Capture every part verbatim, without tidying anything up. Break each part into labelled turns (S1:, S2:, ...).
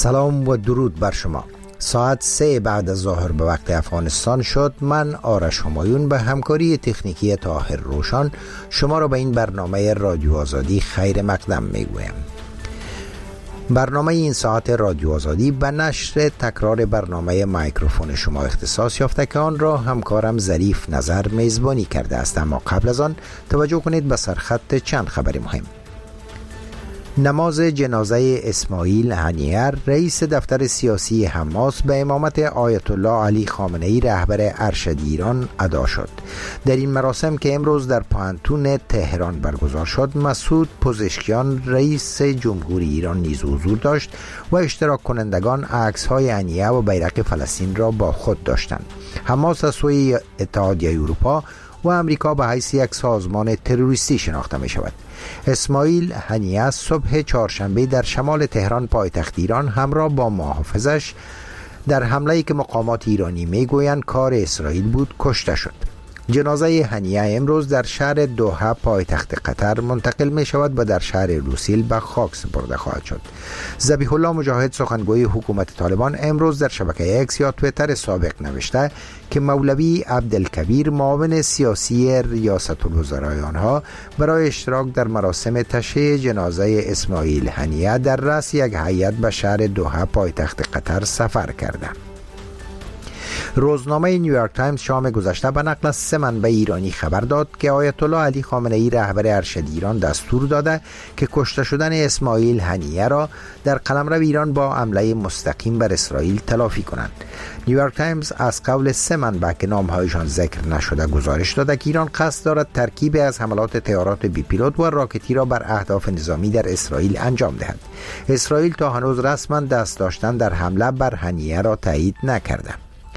S1: سلام و درود بر شما. ساعت سه بعد از ظهر به وقت افغانستان شد. من آرش همایون به همکاری تکنیکی طاهر روشان شما را به این برنامه رادیو آزادی خیر مقدم میگویم. برنامه این ساعت رادیو آزادی به نشر تکرار برنامه میکروفون شما اختصاص یافته که آن را همکارم ظریف نظر میزبانی کرده است. اما قبل از آن توجه کنید به سرخط چند خبر مهم. نماز جنازه اسماعیل هنیه رئیس دفتر سیاسی حماس به امامت آیت الله علی خامنه ای رهبر ارشد ایران ادا شد. در این مراسم که امروز در پانتون تهران برگزار شد، مسعود پزشکیان رئیس جمهوری ایران نیز حضور داشت و اشتراک کنندگان عکس‌های هنیه و بیرق فلسطین را با خود داشتند. حماس از سوی اتحادیه اروپا و امریکا به حیث یک سازمان تروریستی شناخته می شود. اسماعیل هنیه صبح چهارشنبه در شمال تهران پایتخت ایران همراه با محافظش در حمله‌ای که مقامات ایرانی میگویند کار اسرائیل بود کشته شد. جنازه هنیه امروز در شهر دوحه پایتخت قطر منتقل می شود و در شهر لوسیل به خاک سپرده خواهد شد. ذبیح الله مجاهد سخنگوی حکومت طالبان امروز در شبکه اکس یا توییتر سابق نوشته که مولوی عبدالکبیر معاون سیاسی ریاست الوزرای آنها برای اشتراک در مراسم تشییع جنازه اسماعیل هنیه در رأس یک هیئت به شهر دوحه پایتخت قطر سفر کرده. روزنامه نیویورک تایمز شام گذشته به نقل از سه منبع ایرانی خبر داد که آیت الله علی خامنه ای رهبر ارشد ایران دستور داده که کشته شدن اسماعیل هنیه را در قلمرو ایران با حمله مستقیم بر اسرائیل تلافی کنند. نیویورک تایمز از قول سه منبع که نامهایشان ذکر نشده گزارش داده که ایران قصد دارد ترکیبی از حملات طیارات بی پیلوت و راکتی را بر اهداف نظامی در اسرائیل انجام دهد. اسرائیل تا هنوز رسما دست داشتن در حمله بر هنیه را تایید نکرده.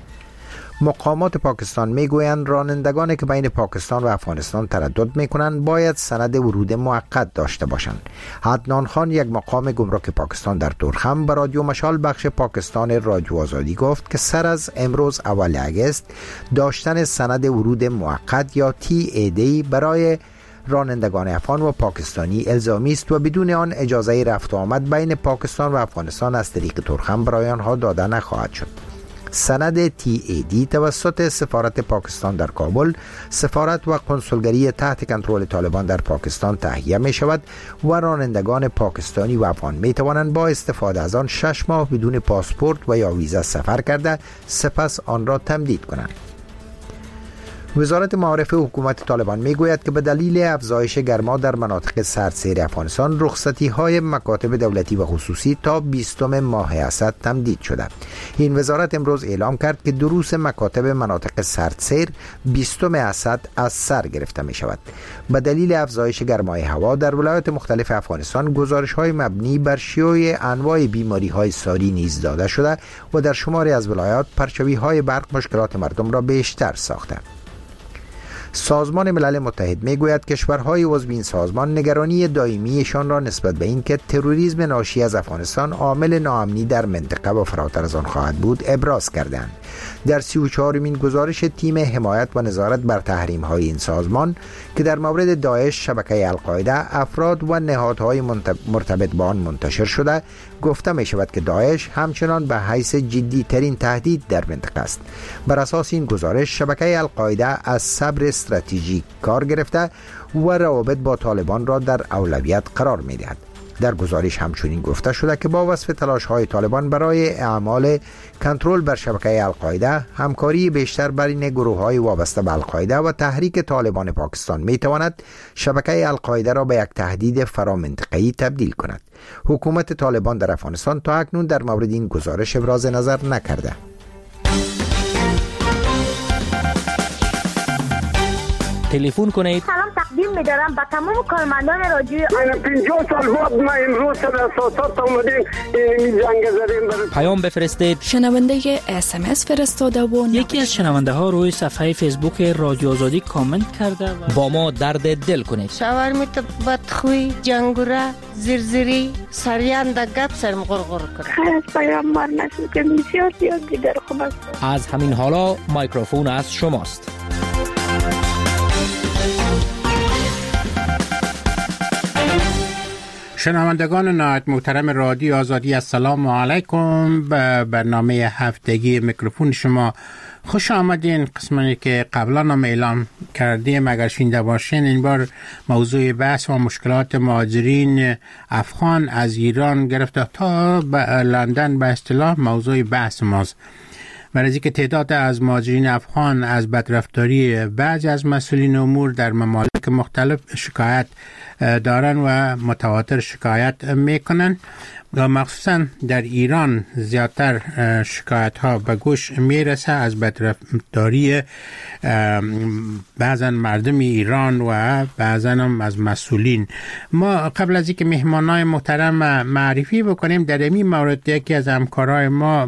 S1: مقامات پاکستان میگویند رانندگانی که بین پاکستان و افغانستان تردد میکنند باید سند ورود موقت داشته باشند. عدنان خان، یک مقام گمرک پاکستان در تورخم، به رادیو مشال بخش پاکستان رادیو آزادی گفت که سر از امروز اول اگست داشتن سند ورود موقت یا تی ای دی برای رانندگان افغان و پاکستانی الزامی است و بدون آن اجازه رفت و آمد بین پاکستان و افغانستان از طریق تورخم برای آنها داده نخواهد شد. سند تی ای دی توسط سفارت پاکستان در کابل، سفارت و قنسولگری تحت کنترل طالبان در پاکستان تهیه می شود و رانندگان پاکستانی و افغان می توانند با استفاده از آن شش ماه بدون پاسپورت و یا ویزا سفر کرده سپس آن را تمدید کنند. وزارت معارف حکومت طالبان میگوید که به دلیل افزایش گرما در مناطق سردسیر افغانستان رخصتی های مکاتب دولتی و خصوصی تا بیستم ماه اسد تمدید شده. این وزارت امروز اعلام کرد که دروس مکاتب مناطق سردسیر بیستم اسد از سر گرفته می شود. به دلیل افزایش گرمای هوا در ولایات مختلف افغانستان گزارش های مبنی بر شیوع انواع بیماری های ساری نیز داده شده و در شماری از ولایات پرچوی های برق مشکلات مردم را بیشتر ساخته. سازمان ملل متحد میگوید کشورهای عضو این سازمان نگرانی دائمیشان را نسبت به اینکه تروریسم ناشی از افغانستان عامل ناامنی در منطقه و فراتر از آن خواهد بود ابراز کردند. در سی و چهارمین گزارش تیم حمایت و نظارت بر تحریم‌های این سازمان که در مورد داعش، شبکه القاعده، افراد و نهادهای مرتبط با آن منتشر شده، گفته می شود که داعش همچنان به حیث جدی ترین تهدید در منطقه است. بر اساس این گزارش شبکه القاعده از صبر استراتژیک کار گرفته و روابط با طالبان را در اولویت قرار می دهد. در گزارش همچنین گفته شده که با وصف تلاش‌های طالبان برای اعمال کنترل بر شبکه القاعده، همکاری بیشتر بین گروه‌های وابسته به القاعده و تحریک طالبان پاکستان می‌تواند شبکه القاعده را به یک تهدید فرامنطقه‌ای تبدیل کند. حکومت طالبان در افغانستان تا اکنون در مورد این گزارش ابراز نظر نکرده.
S2: تلفن کنید.
S3: سلام تقدیم می‌دارم به تمام کارمندان رادیو.
S4: من پنجاه سال بعد ما امروز در اساسات اومدیم این جنگ زدیم برای
S2: پیام بفرستید.
S5: شنونده اس ام اس فرستاده و
S2: یکی از شنونده ها روی صفحه فیسبوک رادیو آزادی کامنت کرده و با ما درد دل کنید.
S6: شاورمیت بدخوی، جنگوره، زرزری، سریان دگت سرم غرغر کرد.
S3: خیر پیام مار نشد که بسیار زیاد دیگر خوب است.
S2: از همین حالا میکروفون از شماست.
S7: شنوندگان نهایت محترم رادیو آزادی، السلام علیکم. به برنامه هفتگی میکروفون شما خوش آمدین. قسمتی که قبلا هم اعلام کردیم اگر شنیده باشین، این بار موضوع بحث و مشکلات مهاجرین افغان از ایران گرفته تا به لندن به اصطلاح موضوع بحث ماست. برای اینکه تعداد از مهاجرین افغان از بدرفتاری بعضی از مسئولین امور در ممالک مختلف شکایت دارن و متواتر شکایت میکنن و مخصوصا در ایران زیادتر شکایت ها به گوش میرسه از بدرفتاری بعضا مردم ایران و بعضا هم از مسئولین. ما قبل از اینکه مهمانای محترم معرفی بکنیم، در این مورد یکی از همکارای ما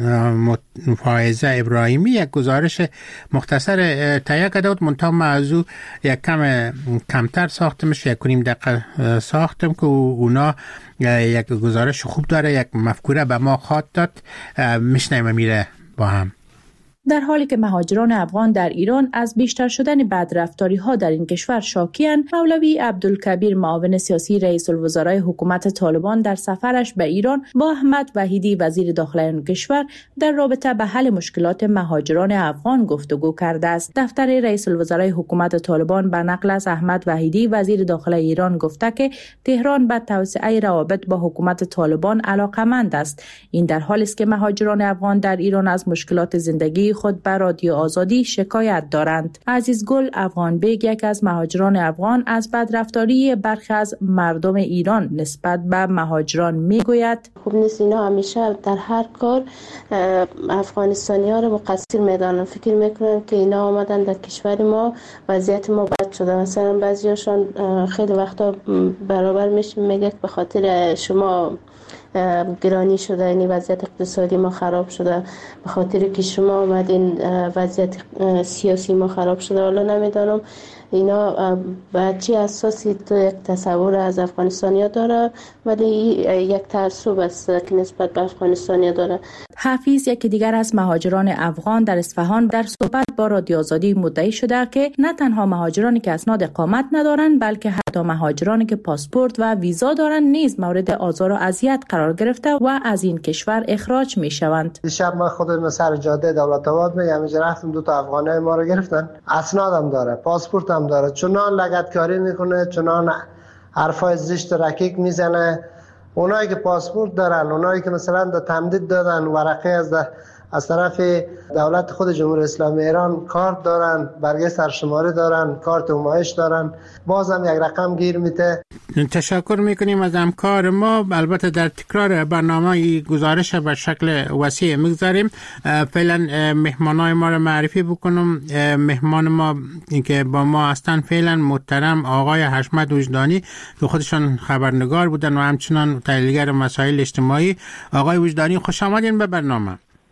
S7: فائزه ابراهیمی یک گزارش مختصر تهیه کرده بود، منتها موضوع یک کم کمتر ساختم، یک کنیم دقیقه ساختم که اونا یک گزارش خوب داره، یک مفکوره به ما خواهد داد. میشنیم میره با هم.
S8: در حالی که مهاجران افغان در ایران از بیشتر شدن بدرفتاری ها در این کشور شاکی‌اند، مولوی عبدالکبیر معاون سیاسی رئیس الوزرای حکومت طالبان در سفرش به ایران با احمد وحیدی وزیر داخلی آن کشور در رابطه به حل مشکلات مهاجران افغان گفتگو کرده است. دفتر رئیس الوزرای حکومت طالبان به نقل از احمد وحیدی وزیر داخلی ایران گفته که تهران به توسعه روابط با حکومت طالبان علاقه‌مند است. این در حالی است که مهاجران افغان در ایران از مشکلات زندگی خود به رادیو آزادی شکایت دارند. عزیز گل افغان بیگ، یک از مهاجران افغان، از بدرفتاری برخی از مردم ایران نسبت به مهاجران میگوید:
S9: خوب نیست، اینا همیشه در هر کار افغانستانی ها رو مقصر میدانن. فکر میکنن که اینا آمدن در کشور ما وضعیت ما بد شده. مثلا بعضیاشون خیلی وقتا برابر میشه میگه به خاطر شما گرانی شده، یعنی وضعیت اقتصادی ما خراب شده، به خاطر که شما آمدین وضعیت سیاسی ما خراب شده. حالا نمیدانم اینا به چه اساسی تو یک تصور از افغانستانیا داره، ولی یک تعصب است که نسبت به افغانستانیا داره.
S8: حفیظ، یکی دیگر از مهاجران افغان در اصفهان، در صحبت با رادیو آزادی مدعی شده که نه تنها مهاجرانی که اسناد اقامت ندارند، بلکه حتی مهاجرانی که پاسپورت و ویزا دارند نیز مورد آزار و اذیت قرار گرفته و از این کشور اخراج می شوند.
S10: دیشب من خودم سر جاده دولت آباد میام، رفتم دو تا افغانای ما رو گرفتن، اسنادم داره، پاسپورت هم داره، چنان لگدکاری میکنه، چنان حرفای زشت رکیک میزنه. اونایی که پاسپورت دارن، اونایی که مثلا دا تمدید دادن، ورقه از از طرف دولت خود جمهوری اسلامی ایران کارت دارن، برگه سرشماری دارن، کارت نمایش دارن، بازم یک رقم گیر میده.
S7: تشکر میکنیم از همکار ما. البته در تکرار برنامه گزارش به شکل وسیع میگذاریم. فعلا مهمانای ما رو معرفی بکنم. مهمان ما که با ما هستن فعلا محترم آقای حشمت وجدانی که خودشان خبرنگار بودن و همچنان تحلیلگر مسائل اجتماعی. آقای وجدانی، خوش آمدین به برنامه.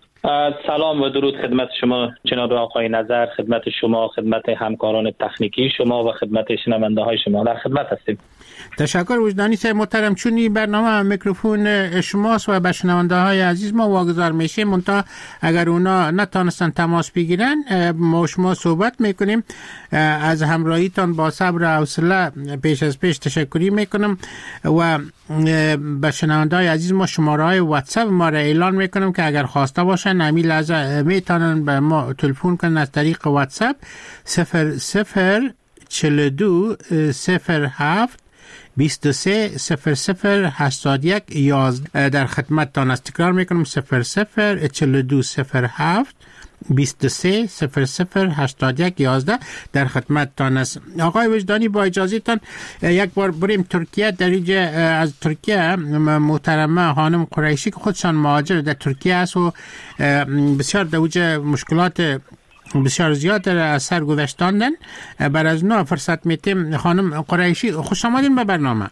S2: سلام و درود خدمت شما جناب آقای نظر، خدمت شما، خدمت همکاران تکنیکی شما و خدمت شنونده های شما. در خدمت هستیم.
S7: تشکر وجدانی صاحب محترم. چونی برنامه میکروفون شماست و به شنونده های عزیز ما واگذار میشه، منتها اگر اونا نتونستن تماس بگیرن ما شما صحبت میکنیم. از همراهیتان با صبر و حوصله پیش از پیش تشکری میکنم و به شنونده های عزیز ما شماره های واتساپ ما را اعلان میکنم که اگر خواسته باشن همین لحظه میتونن به ما تلفن کنن از طریق واتساپ صفر صفر چهل و دو صفر هفت بیست و سه صفر صفر هشتاد یک یازده. در خدمت تان است. تکرار میکنم صفر صفر چهل و دو صفر هفت بیست و سه صفر صفر هشتاد یک یازده. در خدمت تان است. آقای وجدانی، با اجازه تان یک بار بریم ترکیه. در اینجا از ترکیه محترمه خانم قریشی که خودشان مهاجر در ترکیه است و بسیار در اوج مشکلات بسیار زیاد در از سر گذشتاندن، بر از نو فرصت میتیم. خانم قریشی، خوش آمدین به برنامه.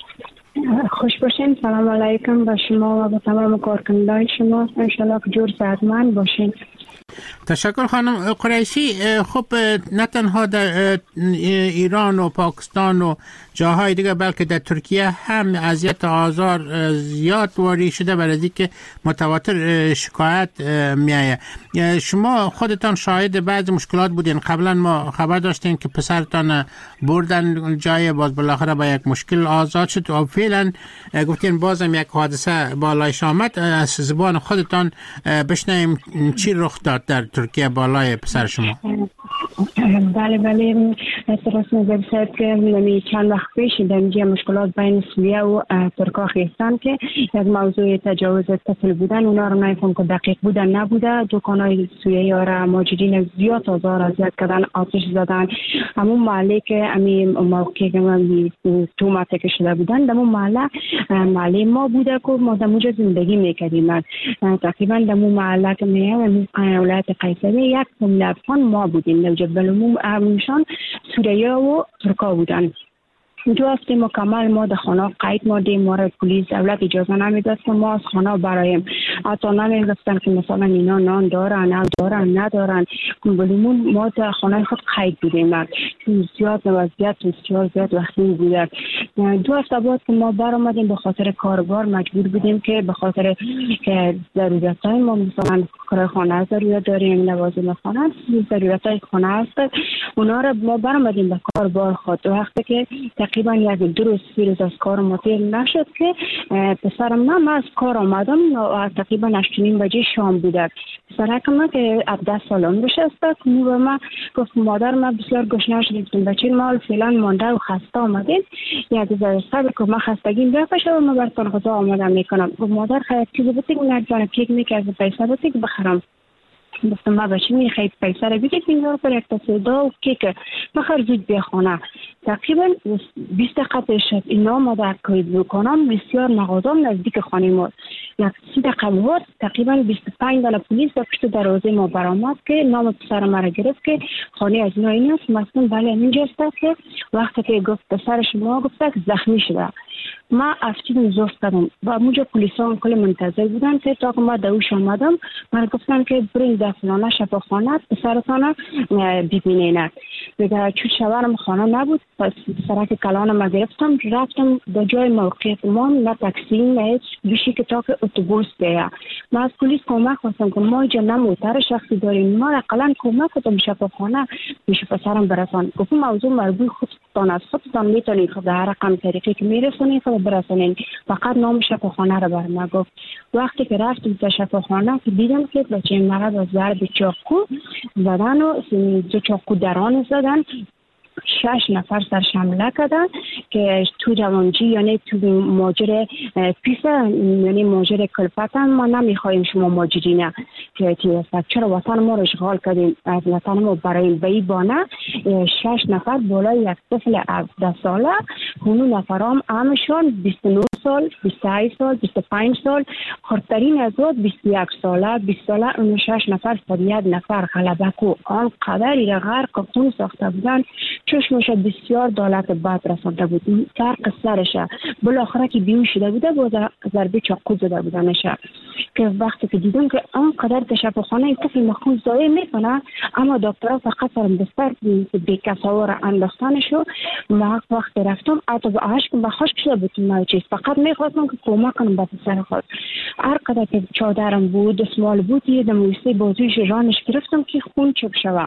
S3: خوش باشین. سلام علیکم به شما و به تمام کارکنندگان شما. انشالله که جور صحتمند باشین.
S7: تشکر خانم قریشی. خب نه تنها در ایران و پاکستان و جاهای دیگه بلکه در ترکیه هم اذیت آزار زیاد واری شده، برای اینکه متواتر شکایت میایه. شما خودتان شاهد بعضی مشکلات بودین. قبلا ما خبر داشتیم که پسرتان بردن جای، باز بالاخره با یک مشکل آزاد شد و فعلا گفتین بازم یک حادثه بالایش آمد. از زبان خودتان بشنویم چی رخ داد در ترکیه بالای پسر شما.
S11: بله بله درست میگوید که نمی چند وقت پیش در اینجا مشکلات بین سوریه و ترکا خیستان که یک موضوع تجاوز طفل بودن، اونا رو نمیفهم که دقیق بودن نبوده. دکانای سوریه ها ماجرین زیاد آزار اذیت کردن، آتش زدن. همون محله که همین موقعی که من تو منطقه شده بودن، در اون محله محله ما بوده که ما در اونجا زندگی میکردیم. تقریبا در اون محله که میگم ولایت قیصریه یک فامیل افغان ما بودیم. در جبل عموم همشان سوریه و ترکا بودن. دو هفته مکمل ما در خانه قید ماندیم. ما را پلیس دولت اجازه نمیداد که ما از خانه برایم. حتی نمیگفتن که مثلا اینا نان دارن نه دارن ندارن. بلومون ما در خانه خود قید بودیم. زیاد وضعیت بسیار زیاد وقتی بوده. دو هفته بعد که ما برآمدیم به خاطر کاربار مجبور بودیم که به خاطر که ضرورتای ما مثلا کار خانه ضرورت داریم، لوازم خانه ضرورتای خانه هست، اونا را ما برآمدیم به کاربار خود. وقتی که تقریبا یک دو روز سه روز از کار ما تیر نشد که پسرم من از کار آمدم و تقریبا هشت و نیم بجه شام بوده. پسرک من که هفده سال عمرش است که به من گفت مادر من بسیار گشنه شدیم، بچه ما فعلا مانده و خسته آمدیم، یک ذره صبر کن من خستگیم بپشه و من براتون غذا آماده میکنم. گفت مادر خیلی چیزی بتیک نرجانه کیک میکرد پیسه بتیک بخرم. گفتم ما بچه میخواید پیسه رو بگید بینار پر یک تصویدا و کیک بخر زود بیا خانه. تقریبا بیست دقیقه پیش اینا ما در کاید بکنم بسیار مغازم نزدیک خانه ما یک سی دقیقه بود. تقریبا بیست و پنج دانه پلیس در پشت دروازه ما برآمد که نام پسر ما را گرفت که خانه از اینا این است. مثلا بله اینجا است که وقتی که گفت پسر شما گفته که زخمی شده. ما افتیم زوست کردم و اونجا پلیسا هم کل منتظر بودن که تا که ما دوش آمدم من گفتم که برین در فلانه شفاخانه پسرتان ببینین. دیگه چون شوارم خانه نبود پس سرک کلان ما گرفتم رفتم به جای موقعیت ما، نه تاکسی نه هیچ بیشی که تا که اتوبوس بیا. ما از پلیس کمک خواستم که ما اینجا نه موتر شخصی داریم، ما اقلا کمک کنم شفاخانه میشه پسرم برسان. گفتم موضوع مربوط خودتان از خودتان میتونید خود هر رقم طریقی که میرسونید خود برسونید، فقط نام شفاخانه رو بر ما گفت. وقتی که رفتم تا شفاخانه که دیدم که بچه مرا با ضرب چاقو زدن و دو چاقو دران زدن، شش نفر سرش حمله کردن که تو روانجی یعنی تو ماجر پیس یعنی ماجر کلفتن ما نمیخوایم شما ماجرینه که چرا وطن ما رو اشغال کردیم از وطن ما برای بی بانه. شش نفر بالای یک طفل هفده ساله، اونو نفرام همشون بیست و نه سال، بیست و هشت سال، بیست و پنج سال، خردترین از اون بیست و یک ساله. بیست ساله اون شش نفر صد یک نفر غلبه کو آنقدر ایره غرق خون ساخته بودن چشمش بسیار دولت بد رسانده بود. فرق سرش بالاخره که بیهوش شده بوده بود ضربه چاقو زده بودنش که وقتی که دیدم که آنقدر تشفاخانه این طفل مخون ضایع میکنه اما دکترها فقط سرم بستر بیکساور انداختنشو. ما وقتی رفتم حتی به عشق به خشک شده بود ما چیز فقط میخواستم که کمک کنم به پسر خود. هر قدر که چادرم بود دستمال بود یه دمویسته بازویش رانش گرفتم که خون چک شوه.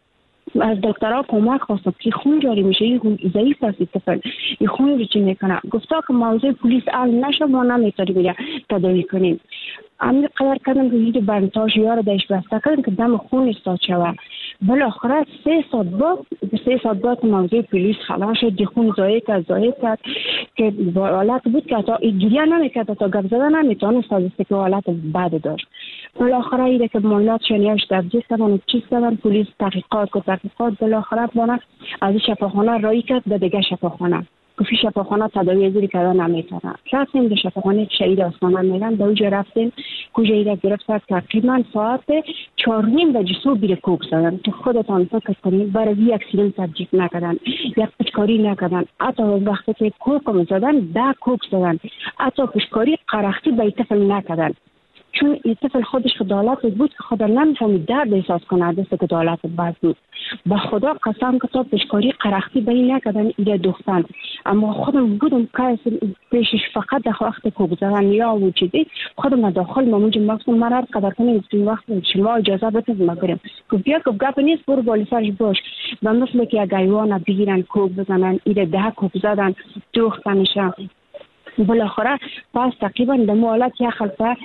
S11: از دکترها کمک خواستم که خون جاری میشه، این ضعیف است طفل، این خون رو چی میکنه. گفتا که موضوع پلیس حل نشه ما نمیتونیم میگه تداوی کنیم. همین قدر کردم که هیچ بندتاش یار دایش بسته کردم که دم خون استاد شوه. بالاخره سه ساعت بعد سه ساعت بعد موضوع پلیس خلاص شد، دی خون زایه کرد زایه کرد که حالت بود که تا گریه نمیکرد تا گپ زدن نمیتونست است که حالت بد داشت. بالاخره ایده که مولات شنیاش تبدیل کردن چیز کردن پلیس تحقیقات کو تحقیقات بالاخره بنا از شفاخانه رای کرد به دیگه شفاخانه گفتی شفاخانه تداوی زیری کردن نمیتونه. رفتیم به شفاخانه شهید آسمان میدان به اونجا رفتیم کجا ایده گرفت تقریبا ساعت چهار نیم بجه صبح بیره کوک زدن. تو خودتان فکر کنید برای یک اکسیدنت تبجیک نکردن، یک پشکاری نکردن، حتی وقتی که کوک زدن ده کوک زدن، حتی پشکاری قرختی به طفل نکردن چون این طفل خودش عدالت بود که خدا نمیفهمید درد احساس کنه دست که عدالت بد بود. به خدا قسم که تا پیشکاری قرختی به این نکردن ایده دختن، اما خودم بودم که پیشش فقط در وقت کوب زدن یا وجودی خودم داخل مامونج مقصد مرا قدر کنیم این وقت شما اجازه بده ما بریم که بیا که گپ نیست برو بالا سرش باش. و مثل که اگر ایوان بگیرن کوب بزنن ایده ده کوب زدن دختنشان بالاخره پس تقریبا در مولات یا خلفه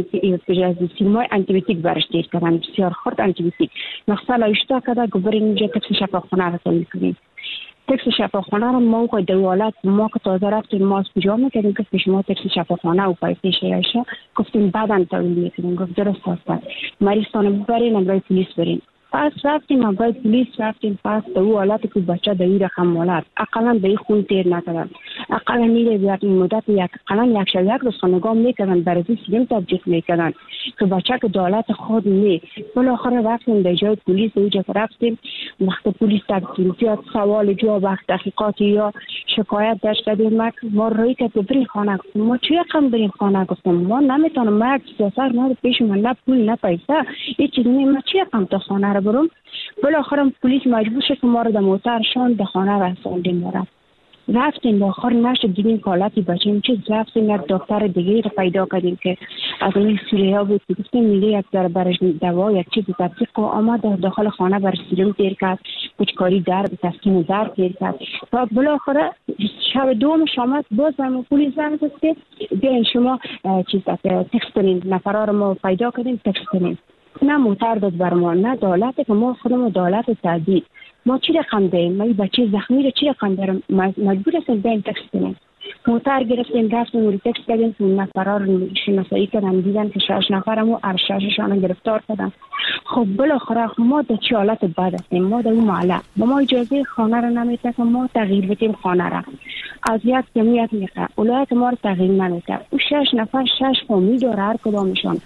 S11: سیمای انتیبیوتیک برش دیر کردن، بسیار خورد انتیبیوتیک مقصد اشتا کده گبرین اینجا تکس شفاخانه را تایی کنیم. تکس شفاخانه را ما که دوالت ما که تازه رفتیم ما از کجا میکردیم که شما تکس شفاخانه و پایسته شیعشه گفتیم بعدن تایی کنیم. گفت درست هستن مریضان ببرین امرای پولیس برین. پس رفتیم امرای پولیس رفتیم پس در او حالت که بچه در این رقم مولد اقلا به این خون تیر نکردن، اقلا نیره بیاد این مدت یک اقلا یک شب یک روز خانگاه میکردن برازی سلیم تبجیخ میکردن که بچه که دولت خود می. بالاخره رفتیم در جای پولیس اوجه که رفتیم وقت پولیس تبجیخ سوال جواب وقت تحقیقاتی یا شکایت داشت کردیم ما روی که برین خانه گفتیم ما چی رقم برین خانه گفتیم ما نمیتونم مرد سیاسر نه پیش من نه پول نه پیسه این چیزی ما چی رقم تا خانه رو برم. بالاخره پلیس مجبور شد که ما رو در موترشان در خانه رساندیم. ما رفتیم بالاخره نشد دیدیم حالتی بچه چیز رفتیم یک دکتر دیگه رو پیدا کردیم که از این سوریه ها بود که گفتیم میگه یک در برش دوا یک چیز تطبیق و آمد داخل خانه بر سیلم تیر کرد کچکاری در به تسکین در تیر کرد. و بالاخره شب دوم شامت باز هم پلیس زنگ زد که بیاین شما چیز تکست کنین نفرها رو ما پیدا کردیم تکست کنین. نه موتر داد بر ما نه دولت که ما خودمون دولت تعدید ما چی رقم دهیم ما این بچه زخمی رو چی رقم دارم مجبور هستیم بین تکس کنیم. موتر گرفتیم رفتیم رو تکس کردیم که نفرها رو شناسایی کردن دیدن که شش نفرم و ارشششان گرفتار کردن. خب بالاخره ما در چه حالت بد هستیم ما در اون محله با ما اجازه خانه رو نمیده که ما تغییر بدیم خانه را از یک جمعیت میخواه اولایت ما رو تغییر نمیده. او شش نفر شش فامیل داره هر کدامشان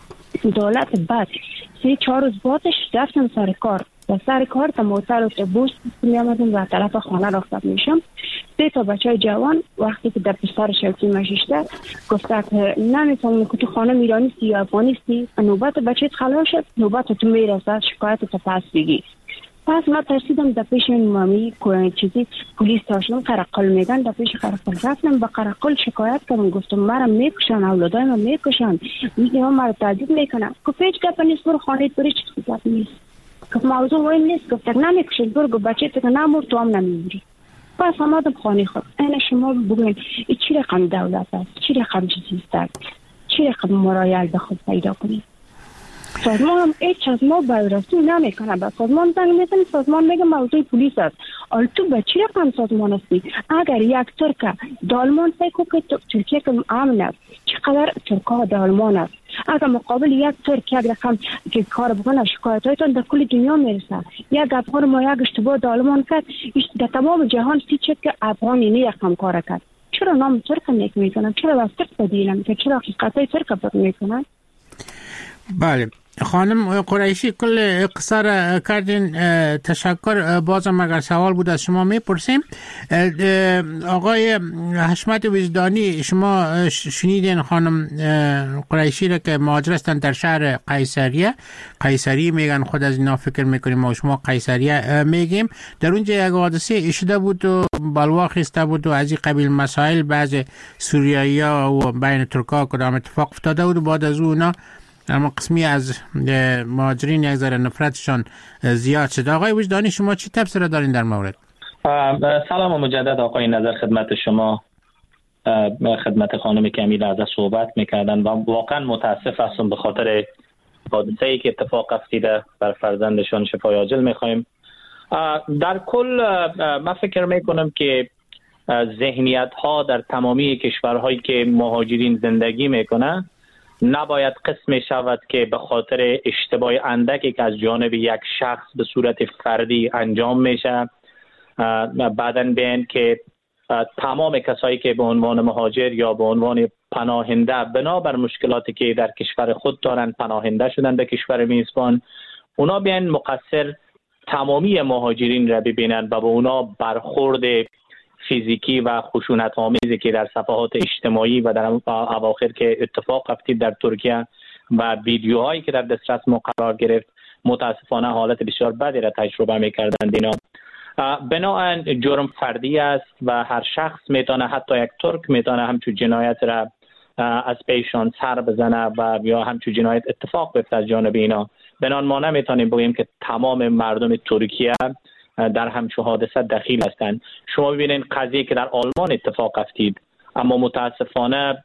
S11: دولت بعد سه چهار روز بعدش رفتم سر کار و سر کار تا موتر و بوس می آمدیم و طرف خانه رفتم میشم. سه تا بچه جوان وقتی که در پستر شوکی مشیشته گفته که نمیفهمم که تو خانه ایرانیستی یا افغانیستی نوبت بچه خلاص شد نوبت تو میرسد شکایت تو پس بگی. پس ما ترسیدم در پیش مامی کوی چیزی پلیس داشتم قرقل میگن در پیش قرقل رفتم با قرقل شکایت کردم گفتم مرا میکشن اولادای من میکشن میگه ما مرا تعذیب میکنن که پیچ گپ نیست برو خانه بری چی گپ نیست که موضوع مهم نیست گفت نمیکشن برو بچه تو نمور تو هم نمیموری. پس آمدم خانه خود این شما بگوین این چی رقم دولت است چی رقم چیزی است چی رقم مرایل به خود پیدا کنید. سازمان هم ایچ از ما بررسی نمیکنه به سازمان زنگ میزنی سازمان میگه موضوع پلیس است. آل تو به چی رقم سازمان هستی؟ اگر یک ترک دالمان فکر که ترکیه که امن است چقدر ترکا دالمان است اگر مقابل یک ترک یک رقم که کار بکنه شکایت هایتان در کل دنیا میرسه. یک افغان ما یک اشتباه دالمان کرد در تمام جهان سی چه که افغانی نی رقم کار کرد چرا نام ترک نیک میکنن چرا واسط بدیل نمیکنن چرا حقیقت های ترک بد میکنن.
S7: بله خانم قریشی کل قصه کردین تشکر. بازم اگر سوال بود از شما میپرسیم. آقای حشمت وجدانی شما شنیدین خانم قریشی را که مهاجر هستن در شهر قیصریه قیصری میگن خود از اینا فکر میکنیم ما شما قیصریه میگیم. در اونجا یک حادثه اشده بود و بلوا خسته بود و از این قبیل مسائل بعض سوریایی ها و بین ترکا کدام اتفاق افتاده بود و بعد از اونا اما قسمی از مهاجرین یک ذره نفرتشان زیاد شد. آقای وجدانی شما چی تبصره دارین در مورد؟
S2: سلام مجدد آقای نظر خدمت شما خدمت خانم کمیل از صحبت میکردن و واقعا متاسف هستم به خاطر حادثه ای که اتفاق افتاده بر فرزندشان شفای عاجل میخوایم. در کل من فکر میکنم که ذهنیت ها در تمامی کشورهایی که مهاجرین زندگی میکنن نباید قسم شود که به خاطر اشتباه اندکی که از جانب یک شخص به صورت فردی انجام میشه بعداً بین که تمام کسایی که به عنوان مهاجر یا به عنوان پناهنده بنابر مشکلاتی که در کشور خود دارن پناهنده شدن به کشور میزبان اونا بیان مقصر تمامی مهاجرین را ببینن و به اونا برخورد فیزیکی و خشونت آمیزی که در صفحات اجتماعی و در اواخر که اتفاق افتاد در ترکیه و ویدیوهایی که در دسترس ما قرار گرفت متاسفانه حالت بسیار بدی را تجربه می‌کردند. اینا بنابراین جرم فردی است و هر شخص میتونه، حتی یک ترک میتونه همچون جنایت را از پیشان سر بزنه و یا همچون جنایت اتفاق بیفته از جانب اینا. بنابراین ما نمیتونیم بگیم که تمام مردم ترکیه در همچون حادثه دخیل هستند. شما ببینید قضیه که در آلمان اتفاق افتید، اما متاسفانه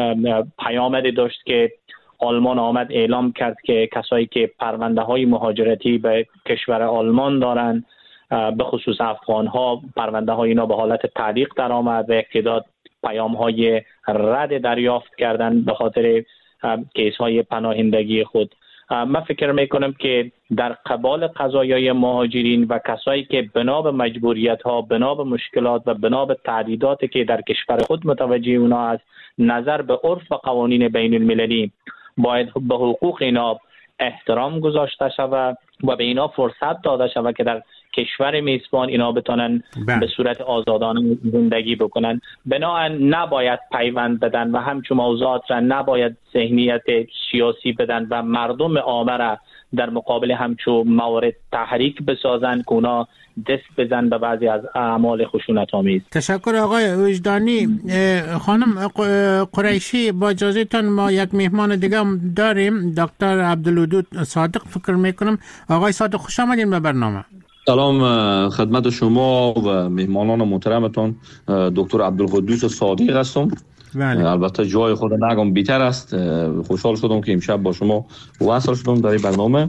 S2: پیامدی داشت که آلمان آمد اعلام کرد که کسایی که پرونده های مهاجرتی به کشور آلمان دارن، به خصوص افغان ها، پرونده های اینا به حالت تعلیق در آمد و یک تعداد پیام های رد دریافت کردن به خاطر کیس های پناهندگی خود. من فکر میکنم که در قبال قضایای مهاجرین و کسایی که بنا به مجبوریت ها، بنا به مشکلات و بنا به تعدیداتی که در کشور خود متوجه اونا است، نظر به عرف و قوانین بین المللی باید به حقوق اینا احترام گذاشته شود و به اینا فرصت داده شود که در کشور میزبان اینا بتونن به صورت آزادانه زندگی بکنن. بنابراین نباید پیوند بدن و همچون موضوعات را نباید ذهنیت سیاسی بدن و مردم عامه را در مقابل همچون موارد تحریک بسازن که اونا دست بزن به بعضی از اعمال خشونت آمیز.
S7: تشکر آقای وجدانی. خانم قریشی، با اجازهتان ما یک مهمان دیگه هم داریم، دکتر عبدالودود صادق فکر میکنم. آقای صادق خوش آمدین به برنامه.
S12: سلام خدمت شما و مهمانان محترمتون. دکتر عبدالقدوس صادق هستم. بله. البته جای خود نگم بیتر است. خوشحال شدم که امشب با شما وصل شدم در این برنامه.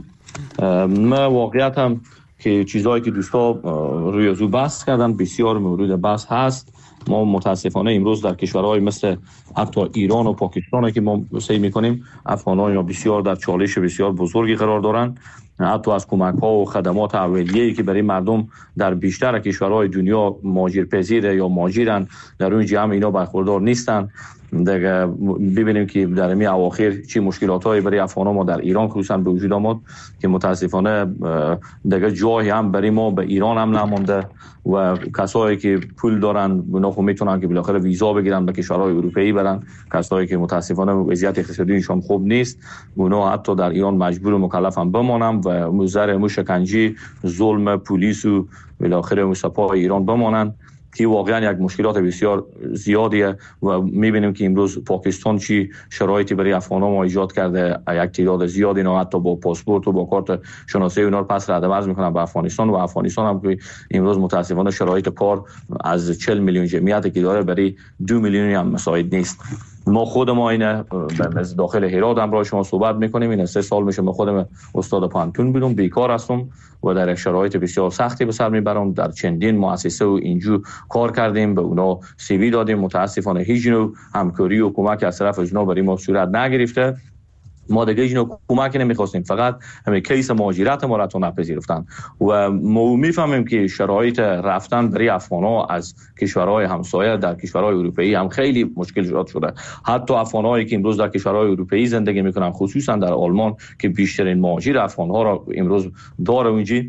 S12: من واقعیت هم که چیزهایی که دوستا روی ازو بحث کردن بسیار مورد بحث هست. ما متاسفانه امروز در کشورهای مثل حتی ایران و پاکستان که ما سعی میکنیم، افغانان بسیار در چالش بسیار بزرگی قرار دارند. حتی از کمک ها و خدمات اولیه‌ای که برای مردم در بیشتر کشورهای دنیا مهاجرپذیر یا مهاجرن، در اون جمع اینا برخوردار نیستن. دیگه ببینیم که در این اواخر چه مشکلاتایی برای افغانان ما در ایران خصوصا به وجود آمد که متاسفانه دیگه جایی هم برای ما به ایران هم نمونده و کسایی که پول دارن اونا خب میتونن که بالاخره ویزا بگیرن به کشورهای اروپایی برن. کسایی که متاسفانه وضعیت اقتصادیشون خوب نیست اونا حتی در ایران مجبور و مکلف هم بمانن و مزر مشکنجی، ظلم پلیس و بالاخره سپاه ایران بمانن که واقعا یک مشکلات بسیار زیادیه و میبینیم که امروز پاکستان چی شرایطی برای افغانان ما ایجاد کرده. یک تعداد زیادی اینا حتی با پاسپورت و با کارت شناسی اونا رو پس رد و عرض میکنن به افغانستان و افغانستان هم که امروز متاسفانه شرایط کار از چهل میلیون جمعیتی که داره برای دو میلیونی هم مساعد نیست. ما خود ما اینه از داخل هرات هم برای شما صحبت میکنیم. این سه سال میشه من خودم استاد پانتون بودم، بیکار هستم و در شرایط بسیار سختی به سر میبرم. در چندین مؤسسه و اینجا کار کردیم، به اونا سی وی دادیم. متاسفانه هیچ نوع همکاری و کمک از طرف اونا برای ما صورت نگرفته. ما دیگه اینو کمکی نمیخواستیم، فقط همین کیس مهاجرت ما را تو نپذیرفتن و ما میفهمیم که شرایط رفتن برای افغان‌ها از کشورهای همسایه در کشورهای اروپایی هم خیلی مشکل شده. حتی افغان‌هایی که امروز در کشورهای اروپایی زندگی میکنن، خصوصا در آلمان که بیشترین مهاجر افغان‌ها را امروز داره اونجا،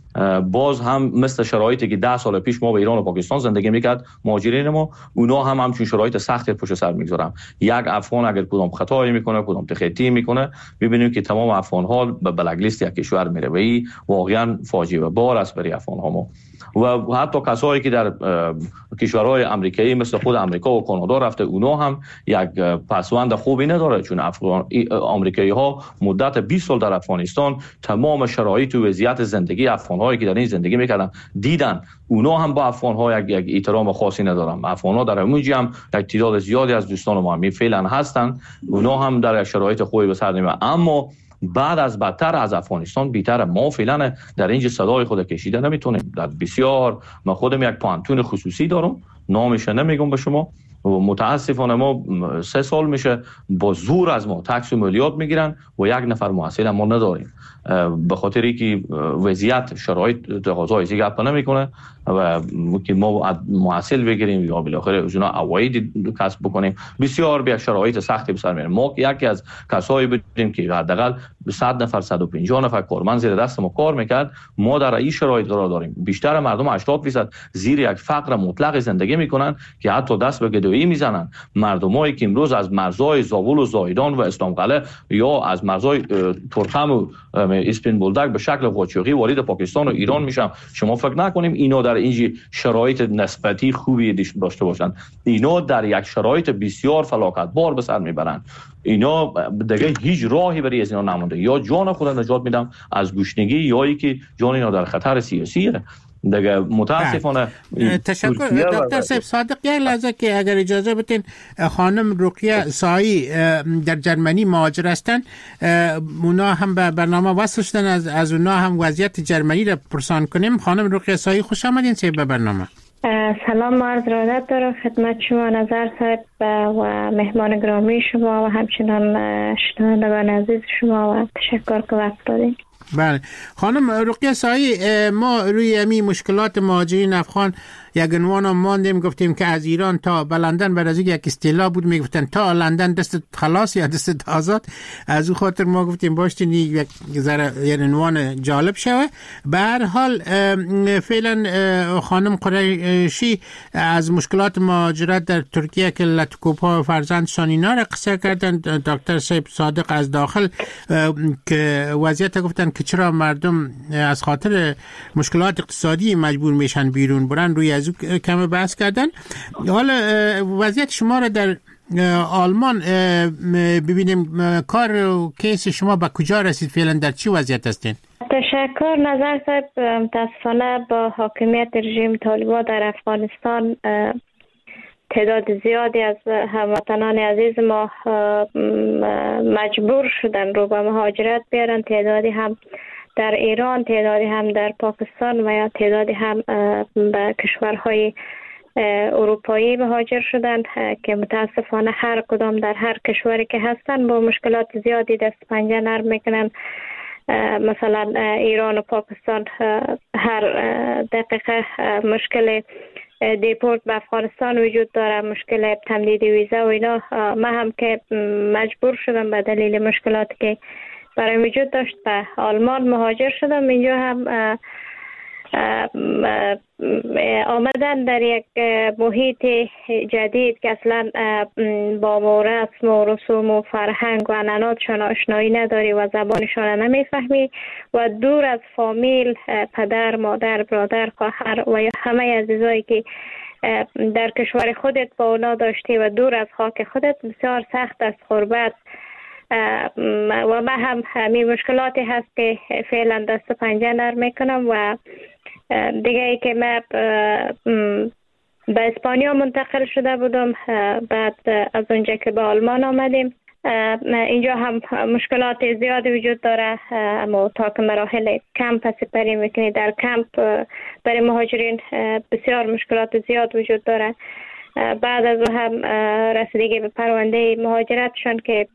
S12: باز هم مثل شرایطی که ده سال پیش ما به ایران و پاکستان زندگی میکرد مهاجرین ما، اونا هم همچون شرایط سختی پشت سر میگذارن. یک افغان اگر کدام خطایی میکنه، کدام تخطی میکنه، ببینیم که تمام افغان ها به بلک لیست یک کشور میره و این واقعا فاجعه بار است برای افغان ها ما. و حتی کسایی که در کشورهای آمریکایی مثل خود آمریکا و کانادا رفته، اونا هم یک پسوند خوبی نداره، چون افغان آمریکایی ها مدت بیست سال در افغانستان تمام شرایط و وضعیت زندگی افغان هایی که در این زندگی میکردن دیدن. اونا هم با افغان ها یک, یک احترام خاصی ندارن. افغان ها در اونجا هم یک تعداد زیادی از دوستان ما هم فعلا هستن، اونا هم در شرایط خوبی به سر نمیبرن. اما بعد از بدتر از افغانستان بیتر ما فعلا در اینجا صدای خود کشیده نمیتونیم. در بسیار من خودم یک پانتون خصوصی دارم، نامش نمیگم به شما، و متاسفانه ما سه سال میشه با زور از ما تکس و مالیات میگیرن و یک نفر محصل ما نداریم، به خاطری که وضعیت شرایط تقاضای زیاد گپ نمیکنه و که ما محصل بگیریم یا بالاخره از اونا عواید کسب بکنیم. بسیار بیا شرایط سختی به سر میاره. ما یکی از کسایی بودیم که حداقل صد نفر صد و پنجاه نفر کارمند زیر دست ما کار میکرد. ما در این شرایط قرار داریم. بیشتر مردم هشتاد درصد زیر یک فقر مطلق زندگی رانندگی میکنن که حتی دست به گدایی میزنن. مردمایی که امروز از مرزهای زاول و زایدان و اسلام قلعه یا از مرزهای ترخم و اسپین بولدک به شکل قاچاقی وارد پاکستان و ایران میشن، شما فکر نکنیم اینا در این شرایط نسبتی خوبی داشته باشن. اینا در یک شرایط بسیار فلاکتبار به سر میبرن. اینا دیگه هیچ راهی برای از اینا نمونده، یا جان خود نجات میدم از گشنگی یا ای که جان اینا در خطر سیاسیه. دیگه متاسفانه.
S7: تشکر دکتر صاحب صادق. یک لحظه که اگر اجازه بدین، خانم رقیه سایی در جرمنی مهاجر هستن، اونا هم به برنامه وصل شدن، از از اونا هم وضعیت جرمنی را پرسان کنیم. خانم رقیه سایی خوش آمدین سه به برنامه.
S13: سلام، عرض ارادت دارم خدمت شما نظر صاحب و مهمان گرامی شما و همچنان شنوندگان عزیز شما و تشکر که وقت دادین.
S7: بله خانم رقیه سایی، ما روی امی مشکلات مهاجرین افغان یک عنوان ماندیم، گفتیم که از ایران تا به لندن بعد از یک اصطلاح بود میگفتن تا لندن دست خلاص یا دست آزاد. از اون خاطر ما گفتیم باشین یک ذره یک عنوان جالب شوه. به هر حال فعلا خانم قریشی از مشکلات مهاجرت در ترکیه که لطکوپا و فرزندشان اینا را قصه کردن. دکتر صاحب صادق از داخل که وضعیت گفتن که چرا مردم از خاطر مشکلات اقتصادی مجبور میشن بیرون برن، روی از او کم بحث کردن. حالا وضعیت شما را در آلمان ببینیم، کار و کیس شما به کجا رسید؟ فعلا در چی وضعیت هستین؟
S13: تشکر نظر صاحب. متاسفانه با حاکمیت رژیم طالبان در افغانستان تعداد زیادی از هموطنان عزیز ما مجبور شدن رو به مهاجرت بیارن. تعدادی هم در ایران، تعدادی هم در پاکستان و یا تعدادی هم به کشورهای اروپایی مهاجر شدن که متاسفانه هر کدام در هر کشوری که هستن با مشکلات زیادی دست پنجه نرم میکنن. مثلا ایران و پاکستان هر دقیقه مشکل دیپورت به افغانستان وجود داره، مشکل تمدید ویزا و اینا. ما هم که مجبور شدم به دلیل مشکلاتی که برای وجود داشت به آلمان مهاجر شدم. اینجا هم آمدن در یک محیط جدید که اصلا با رسم و رسوم و فرهنگ و عنعناتشان آشنایی نداری و زبانشان نمیفهمی و دور از فامیل، پدر، مادر، برادر، خواهر و همه عزیزایی که در کشور خودت با اونا داشتی و دور از خاک خودت بسیار سخت است غربت. و ما هم همین مشکلاتی هست که فعلا دست پنجه نرم میکنم. و دیگه ای که ما به اسپانیا منتقل شده بودم، بعد از اونجا که به آلمان آمدیم، اینجا هم مشکلات زیادی وجود داره. اما تا که مراحل کمپ سپری میکنی، در کمپ برای مهاجرین بسیار مشکلات زیاد وجود داره. بعد از هم رسیدگی به پرونده مهاجرتشون که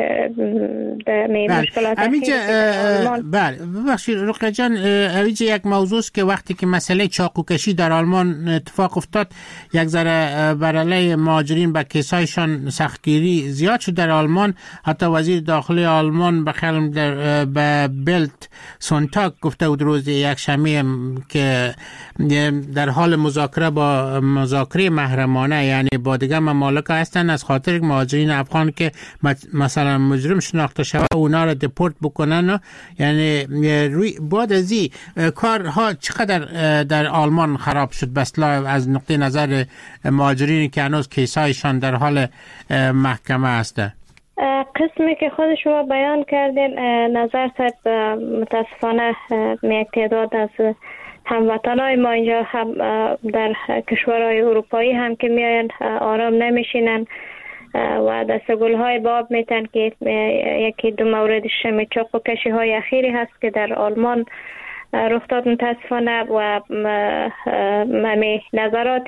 S13: مشکلات
S7: بله ببخشید رقیه جان، اویجه یک موضوع است که وقتی که مسئله چاقوکشی در آلمان اتفاق افتاد، یک ذره بر علیه مهاجرین به کیسایشان سختگیری زیاد شد در آلمان. حتی وزیر داخلی آلمان به خلم در به بلت سونتاگ گفته بود روز یک شنبه که در حال مذاکره با مذاکره محرمانه، یعنی با دیگه ممالک هستن از خاطر مهاجرین افغان که مثلا مجرم شناخته شده اونا رو دپورت بکنن. یعنی روی بعد از این کارها چقدر در آلمان خراب شد بسلا از نقطه نظر مهاجرین که هنوز کیسایشان در حال محکمه هسته؟
S13: قسمی که خود شما بیان کردین نظر صاحب، متاسفانه یک تعداد از هموطنای ما اینجا هم در کشورهای اروپایی هم که میاین آرام نمیشینن و دست گلهای باب میتن که یکی دو مورد شمی چاقوکشی های اخیری هست که در آلمان رخ داد متاسفانه. و ممی نظرات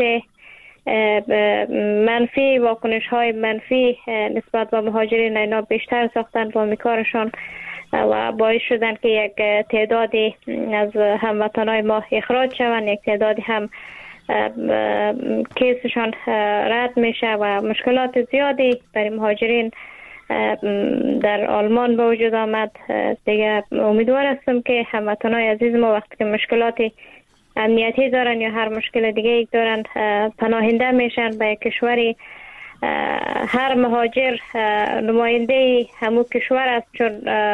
S13: منفی، واکنش های منفی نسبت به مهاجرین اینا بیشتر ساختن با میکارشان و باعث شدن که یک تعدادی از هموطنای ما اخراج شوند، یک تعدادی هم کیسشان رد میشه و مشکلات زیادی برای مهاجرین در آلمان به وجود آمد. دیگه امیدوار هستم که هموطنای عزیز ما وقتی که مشکلاتی امنیتی دارن یا هر مشکل دیگه ای دارن پناهنده میشن به کشوری. هر مهاجر نماینده همو کشور است، چون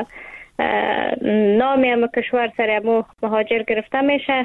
S13: نام همو کشور سر همو مهاجر گرفته میشه.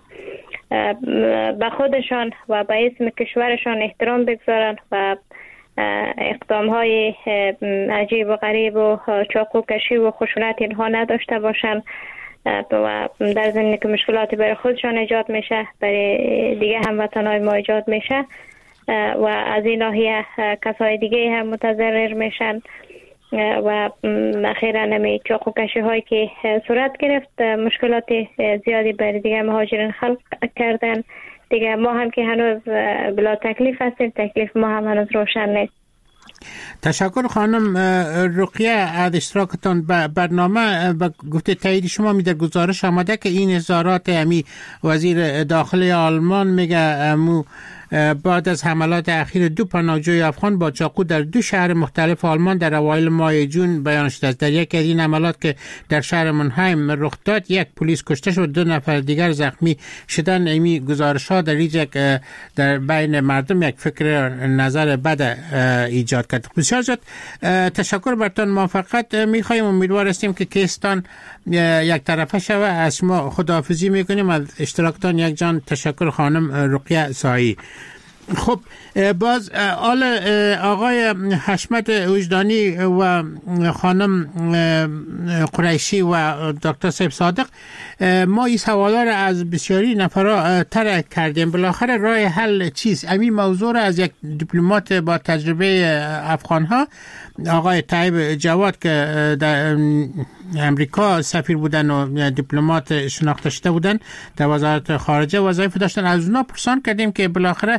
S13: به خودشان و به اسم کشورشان احترام بگذارن و اقدام های عجیب و غریب و چاقو کشی و خشونت اینها نداشته باشن و در ضمن که مشکلاتی برای خودشان ایجاد میشه برای دیگه هموطنهای ما ایجاد میشه و از این ناحیه کسای دیگه هم متضرر میشن و اخیراً نمی چاقو کشی هایی که صورت گرفت مشکلات زیادی برای دیگه مهاجرین خلق کردن. دیگه ما هم که هنوز بلا تکلیف هستیم، تکلیف ما هم هنوز روشن نیست.
S7: تشکر خانم رقیه از اشتراکتان به برنامه. و گفته تایید شما می در گزارش آمده که این اظهارات امی وزیر داخلی آلمان میگه امو بعد از حملات اخیر دو پناهجوی افغان با چاقو در دو شهر مختلف آلمان در اوایل ماه جون بیان شده است. در یک از این حملات که در شهر منهایم رخ داد یک پلیس کشته شد، دو نفر دیگر زخمی شدن. امی گزارش ها در یک در بین مردم یک فکر نظر بد ایجاد کرد. بسیار زیاد تشکر برتان. موفقیت میخوایم، امیدوار هستیم که کیستان یک طرفه شوه. از شما خداحافظی میکنیم. از اشتراکتان یک جان تشکر خانم رقیه سایی. خب باز آل آقای حشمت وجدانی و خانم قریشی و دکتر صاحب صادق، ما این سوالا را از بسیاری نفرا طرح کردیم. بالاخره راه حل چیست؟ همین موضوع را از یک دیپلمات با تجربه افغان ها، آقای طیب جواد که در امریکا سفیر بودن و دیپلمات شناخته شده بودن در وزارت خارجه وظایف داشتن، از اونا پرسان کردیم که بالاخره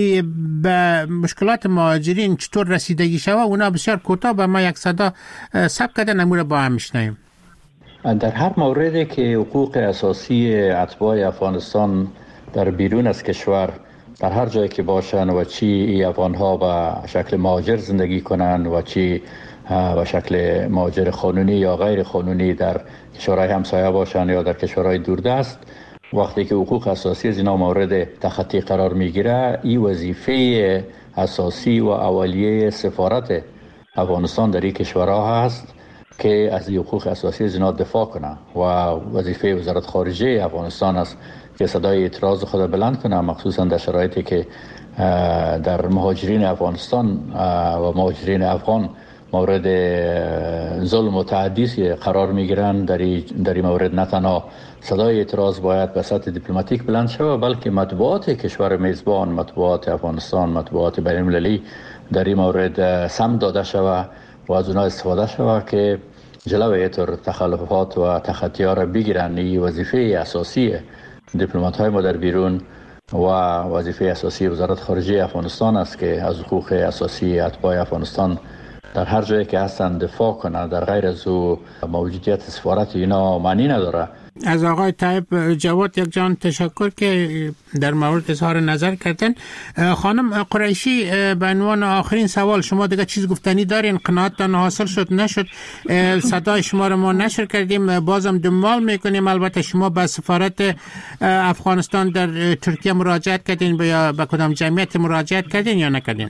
S7: به مشکلات مهاجرین چطور رسیدگی شود. اونا بسیار کوتاه به ما یک صدا ثبت کردن، امور با هم میشنویم.
S14: در هر موردی که حقوق اساسی اتباع افغانستان در بیرون از کشور در هر جایی که باشن و چی افغان‌ها به شکل مهاجر زندگی کنن و چی به شکل مهاجر قانونی یا غیر قانونی در کشورهای همسایه باشن یا در کشورهای دوردست، وقتی که حقوق اساسی از اینا مورد تخطی قرار میگیره، این وظیفه اساسی و اولیه سفارت افغانستان در این کشورها هست که از حقوق اساسی از اینا دفاع کنه و وظیفه وزارت خارجه افغانستان است که صدای اعتراض خود بلند کنه، مخصوصا در شرایطی که در مهاجرین افغانستان و مهاجرین افغان مورد ظلم و تعدی قرار میگیرن. در این مورد نه تنها صدای اعتراض باید به سطح دیپلماتیک بلند شود، بلکه مطبوعات کشور میزبان، مطبوعات افغانستان، مطبوعات بین المللی در این مورد سم داده شود و از اونها استفاده شود که جلوی اینطور تخلفات و تخطی‌ها را بگیرن. این وظیفه اساسی دیپلمات های ما در بیرون و وظیفه اساسی وزارت خارجه افغانستان است که از حقوق اساسی اتباع افغانستان در هر جایی که هستند دفاع کنند. در غیر از او موجودیت سفارت اینا معنی نداره.
S7: از آقای طیب جواد یک جان تشکر که در مورد اظهار نظر کردن. خانم قریشی، به عنوان آخرین سوال، شما دیگه چیز گفتنی دارین؟ قناعتتان حاصل شد نشد؟ صدای شما رو ما نشر کردیم، بازم دنبال میکنیم. البته شما به سفارت افغانستان در ترکیه مراجعت کردین یا به کدام جمعیت مراجعت کردین یا نکردین؟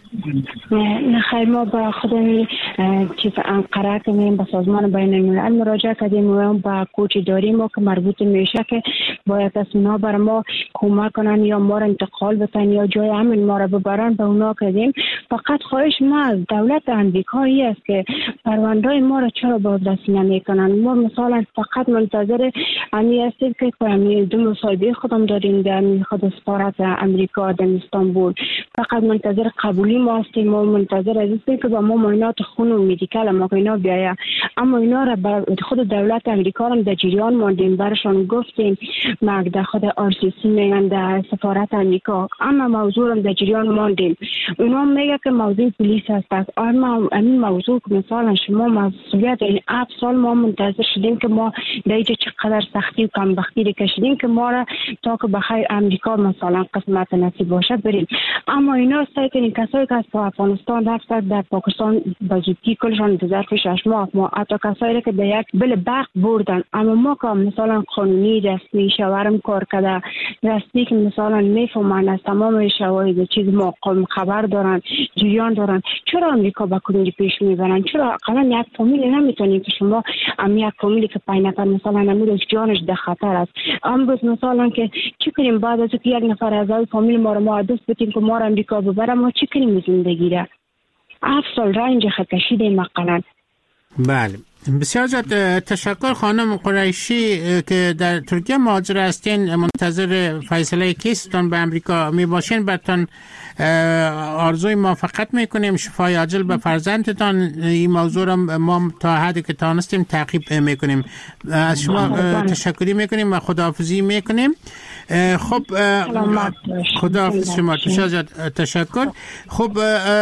S11: نه خیر، ما با خودمون چیز انقره کردیم، به سازمان بین الملل مراجعه کردیم و با کوچ داریم ما که مربوط میشه که باید از اونا بر ما کمک کنن یا ما را انتقال بدن یا جای امن ما را ببرن، به اونا کردیم. فقط خواهش ما از دولت امریکایی است که پرونده‌های ما را چرا بازرسی نمیکنن. ما مثلا فقط منتظر امی هستیم که امی دو مصاحبه خودم داریم در خود سفارت امریکا در استانبول، فقط منتظر قبولی ما هستیم. ما منتظر هستیم که با ما معاینات خون و مدیکال ما اینا بیاید، اما اینا را بر خود دولت امریکا را در جریان ماندیم، برشان گفتیم ما در خود آر سی سی میگن در سفارت امریکا، اما موضوع را در جریان ماندیم. اونا میگه که موضوع پلیس هست، اما این موضوع که مثلا شما مسئولیت این اپ سال ما منتظر شدیم که ما در اینجا چقدر سختی و کمبختی کشیدیم که ما را تا که بخیر امریکا مثلا قسمت نصیب باشه بریم، اما اما اینا است که این کسایی که از افغانستان رفتن در پاکستان به زودی کلشان در ظرف شش ماه ما حتی کسایی که به یک بل بق بردن، اما ما که مثلا قانونی رسمی شوهرم کار کرده رسمی که مثلا میفهمن از تمام شواهد چیز ما خبر دارن جریان دارن، چرا امریکا با کدوم پیش میبرن؟ چرا اقلا یک فامیل نمیتونیم که شما ام یک فامیلی که پنج نفر مثلا نمیدونم جانش در خطر است امروز مثلا که چی کنیم بعد از که یک نفر از فامیل ما رو ما دوست بتیم که ما رو امریکا ببرم ما چی کنیم زندگی را هفت سال را اینجا خط کشیدیم مقلا.
S7: بله بسیار زیاد تشکر خانم قریشی که در ترکیه مهاجر هستین، منتظر فیصله کیستان به امریکا می باشین. براتون آرزوی موفقیت میکنیم، شفای عاجل به فرزندتان. این موضوع را ما تا حدی که تانستیم تعقیب میکنیم. از شما تشکری میکنیم و خداحافظی میکنیم. خب خداحافظ شما، بسیار زیاد تشکر. خب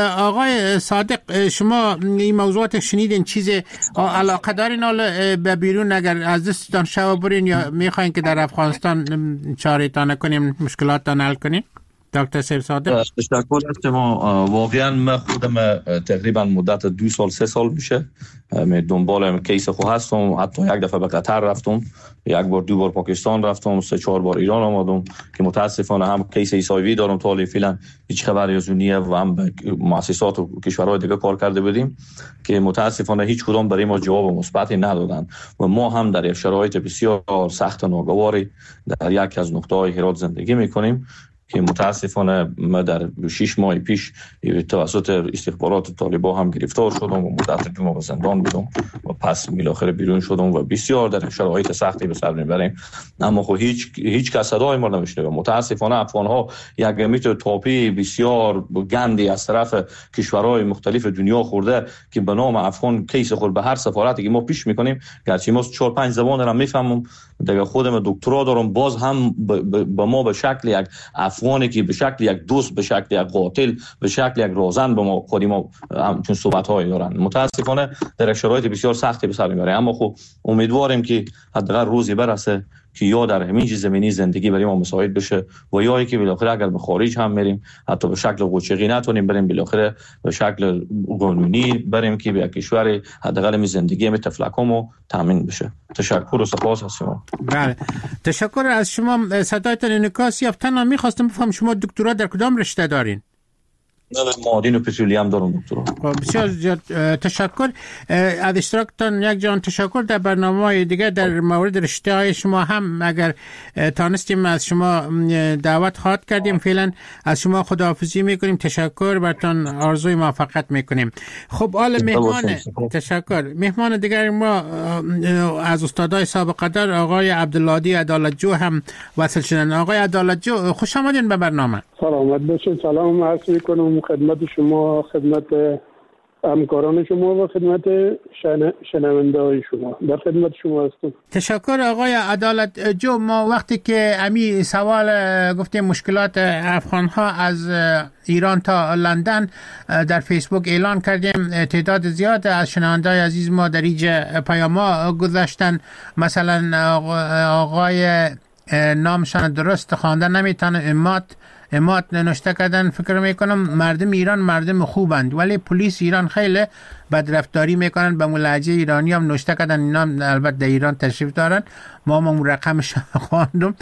S7: آقای صادق شما این موضوعات شنیدین، چیز علاقه دارین حالا به بیرون اگر از دستتان شو برین یا میخواین که در افغانستان چاره تان کنیم مشکلات تان حل کنیم؟ دکتر سیر صادق
S12: تشکر از شما. واقعا من خودم تقریبا مدت دو سال سه سال میشه می دنبال کیس خو هستم. حتی یک دفعه به قطر رفتم، یک بار دو بار پاکستان رفتم، سه چهار بار ایران آمدم که متاسفانه هم کیس ایسایوی دارم تا حالا فعلا هیچ خبری از نیه و هم به مؤسسات و کشورهای دیگه کار کرده بودیم که متاسفانه هیچ کدام برای ما جواب مثبتی ندادن و ما هم در یک شرایط بسیار سخت و ناگواری در یک از نقطه‌های هرات زندگی میکنیم که متاسفانه ما در شش ماه پیش توسط استخبارات طالبان هم گرفتار شدم و مدت دو ماه زندان بودم و پس بالاخره بیرون شدم و بسیار در شرایط سختی به سر میبریم. اما خب هیچ هیچ کس صدای ما نمیشنوه. متاسفانه افغان ها یک میتر تاپی بسیار گندی از طرف کشورهای مختلف دنیا خورده که به نام افغان کیس خود به هر سفارتی که ما پیش میکنیم، گرچه ما چهار پنج زبان را میفهمم، دیگه خودم دکترا دارم، باز هم به ما به شکل یک افغانی که به شکل یک دوست، به شکل یک قاتل، به شکل یک رازن به ما خودی ما چون صحبت هایی دارن. متاسفانه در شرایط بسیار سختی به سر میبره. اما خب امیدواریم که حداقل روزی برسه که یا در همین زمینی زندگی برای ما مساعد بشه و یا اینکه بالاخره اگر به خارج هم میریم حتی به شکل قوچقی نتونیم بریم، بالاخره به شکل قانونی بریم که به یک کشور حداقل می زندگی می تفلکمو تامین بشه. تشکر و سپاس از شما.
S7: بله تشکر از شما. صدایتان انعکاس یافت. تنها میخواستم بفهم شما دکترا در کدام رشته دارین؟
S12: معادن و پترولیم دارم دکترا.
S7: بسیار زیاد تشکر از اشتراکتان. یک جان تشکر. در برنامه‌های دیگه در مورد رشته های شما هم اگر تانستیم از شما دعوت خواهد کردیم. فعلا از شما خداحافظی میکنیم. تشکر براتون آرزوی موفقیت میکنیم. خب حالا مهمان تشکر مهمان دیگر ما از استادای سابق در آقای عبدالهادی عدالتجو هم وصل شدن. آقای عدالتجو خوش آمدین به برنامه.
S15: سلامت باشید. سلام عرض میکنم خدمت شما، خدمت همکاران شما و خدمت شنونده های شما. در خدمت شما هستم.
S7: تشکر آقای عدالت جو. ما وقتی که امی سوال گفتیم مشکلات افغان ها از ایران تا لندن در فیسبوک اعلان کردیم، تعداد زیاد از شنونده های عزیز ما در اینجا پیاما گذاشتن. مثلا آقای نامشان درست خوانده نمیتونه، امات امات نوشته کردن. فکر میکنم مردم ایران مردم خوبند ولی پلیس ایران خیلی بدرفتاری میکنن. به لهجه ایرانی هم نوشته کردن. اینا البته در ایران تشریف دارن. ما هم رقمش خواندم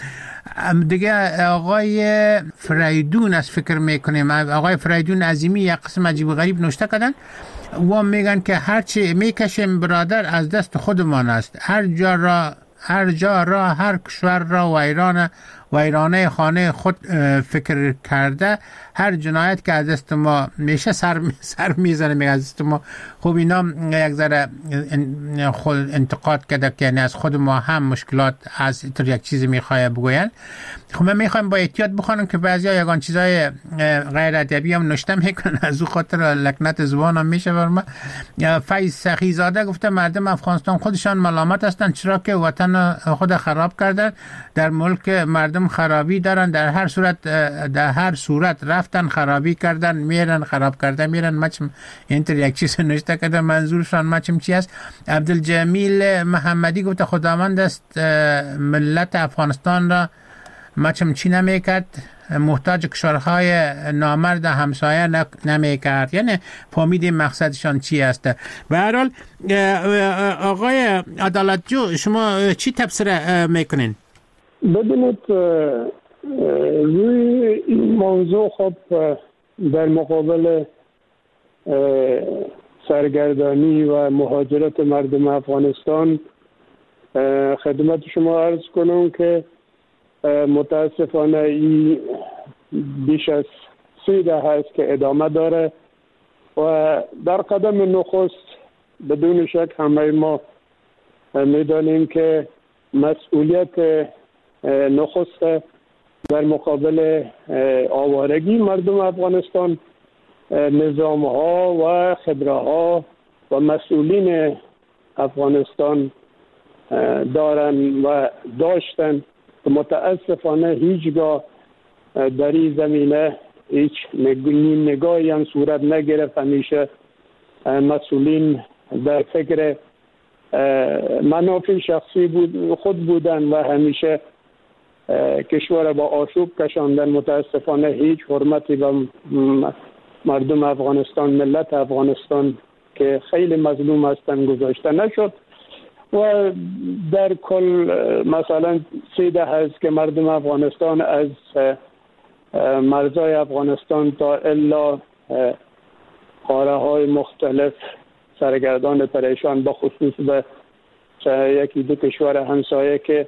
S7: دیگه. آقای فریدون از فکر میکنیم آقای فریدون عظیمی یک قسم عجیب و غریب نوشته کردن و میگن که هرچی میکشیم برادر از دست خودمان است. هر جا را هر جا را هر کشور را ویران ویرانه خانه خود فکر کرده. هر جنایت که از دست ما میشه سر سر میزنه میگه از دست ما. خب اینا یک ذره خود انتقاد کرده که یعنی از خود ما هم مشکلات از اینطور یک چیزی میخواه بگوین. خب من میخوایم با احتیاط بخونم که بعضیا یگان چیزای غیر ادبی هم نوشته میکنن، از او خاطر لکنت زبان هم میشه بر ما. فیض سخیزاده گفته مردم افغانستان خودشان ملامت هستند چرا که وطن خود خراب کردن. در ملک مردم خرابی دارن، در هر صورت در هر صورت رفتن خرابی کردن میرن، خراب کردن میرن. مچم اینطور یک چیز نوشته کردن، منظورشان مچم چی است. عبدالجمیل محمدی گفته خداوند است ملت افغانستان را مچم چی نمیکرد محتاج کشورهای نامرد همسایه نمی کرد. یعنی فهمیدیم مقصدشان چی است. به هر حال آقای عدالتجو، شما چی تفسیر میکنین؟
S15: ببینید روی این موضوع خب در مقابل سرگردانی و مهاجرت مردم افغانستان خدمت شما عرض کنم که متاسفانه این بیش از سی ده هست که ادامه داره و در قدم نخست بدون شک همه ما میدانیم که مسئولیت نخست در مقابل آوارگی مردم افغانستان نظام ها و خبره ها و مسئولین افغانستان دارن و داشتن که متاسفانه هیچگاه در این زمینه هیچ نگاهی هم صورت نگرفت. همیشه مسئولین در فکر منافع شخصی بود خود بودن و همیشه کشور با آشوب کشاندن. متاسفانه هیچ حرمتی به مردم افغانستان، ملت افغانستان که خیلی مظلوم هستند گذاشته نشد و در کل مثلا سیده هست که مردم افغانستان از مرزای افغانستان تا الا قاره های مختلف سرگردان پریشان، با خصوص به یکی دو کشور همسایه که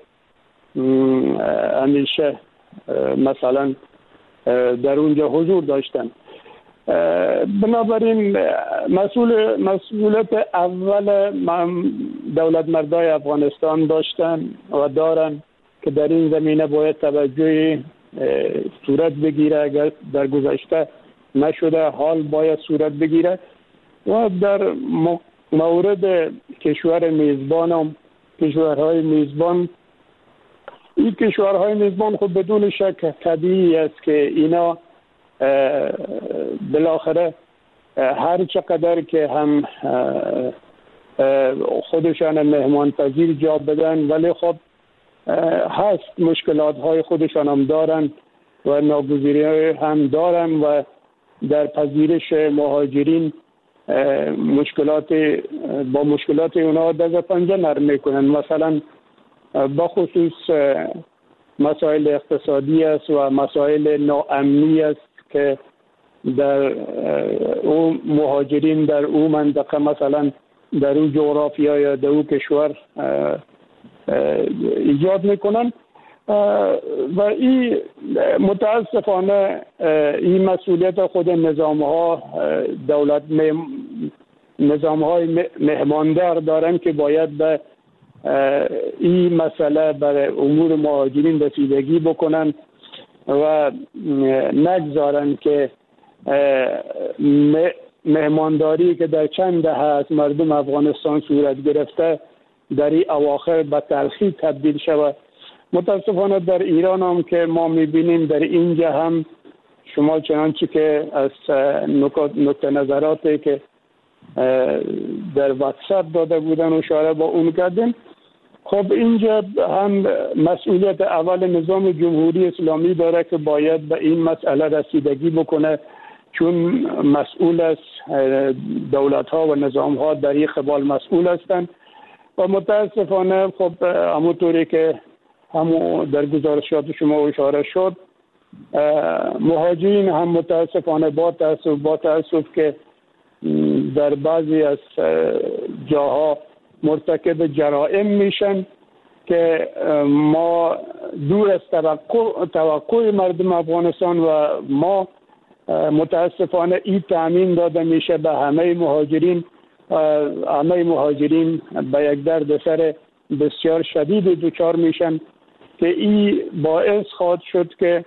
S15: همیشه مثلا در اونجا حضور داشتن. بنابراین مسئول مسئولیت اول دولت مردای افغانستان داشتن و دارن که در این زمینه باید توجه صورت بگیره. اگر در گذشته نشده حال باید صورت بگیره و در مورد کشور میزبان هم کشورهای میزبان این کشورهای میزبان خود بدون شک طبیعی است که اینا بالاخره هر چقدر که هم خودشان مهمان پذیر جا بدن ولی خب هست مشکلات های خودشان هم دارن و ناگزیری هم دارن و در پذیرش مهاجرین مشکلات با مشکلات اونا دست پنجه نرم میکنن. مثلا با خصوص مسائل اقتصادی است و مسائل ناامنی است که در او مهاجرین در او منطقه مثلا در او جغرافیا یا در او کشور ایجاد میکنن و این متاسفانه این مسئولیت خود نظام ها دولت نظام های مهماندار دارن که باید به این مسئله برای امور مهاجرین رسیدگی بکنن و نگذارن که مهمانداری که در چند دهه از مردم افغانستان صورت گرفته در این اواخر به تلخی تبدیل شود. متاسفانه در ایران هم که ما میبینیم در اینجا هم شما چنانچه که از نکته نظراتی که در واتساپ داده بودن اشاره با اون کردیم. خب اینجا هم مسئولیت اول نظام جمهوری اسلامی داره که باید به این مسئله رسیدگی بکنه، چون مسئول است، دولت ها و نظام ها در این قبال مسئول هستند و متاسفانه خب همونطوری که همون در گزارشات شما اشاره شد مهاجرین هم متاسفانه با تاسف با تاسف که در بعضی از جاها مرتکب جرائم میشن که ما دور از توقع, توقع مردم افغانستان و ما متاسفانه این تامین داده میشه به همه مهاجرین. همه مهاجرین به یک دردسر بسیار شدید دچار میشن که این باعث خواهد شد که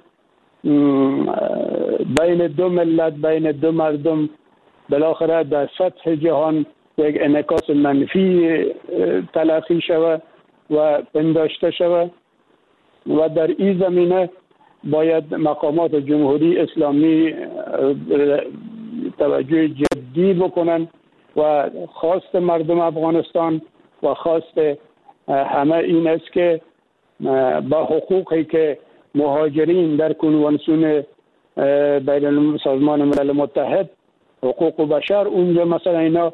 S15: بین دو ملت، بین دو مردم بالاخره در سطح جهان یک انعکاس منفی تلقی شود و پنداشته شود و در این زمینه باید مقامات جمهوری اسلامی توجه جدی بکنن و خواست مردم افغانستان و خواست همه این است که با حقوقی که مهاجرین در کنوانسیون بین سازمان ملل متحد حقوق بشر، اونجا مثلا اینا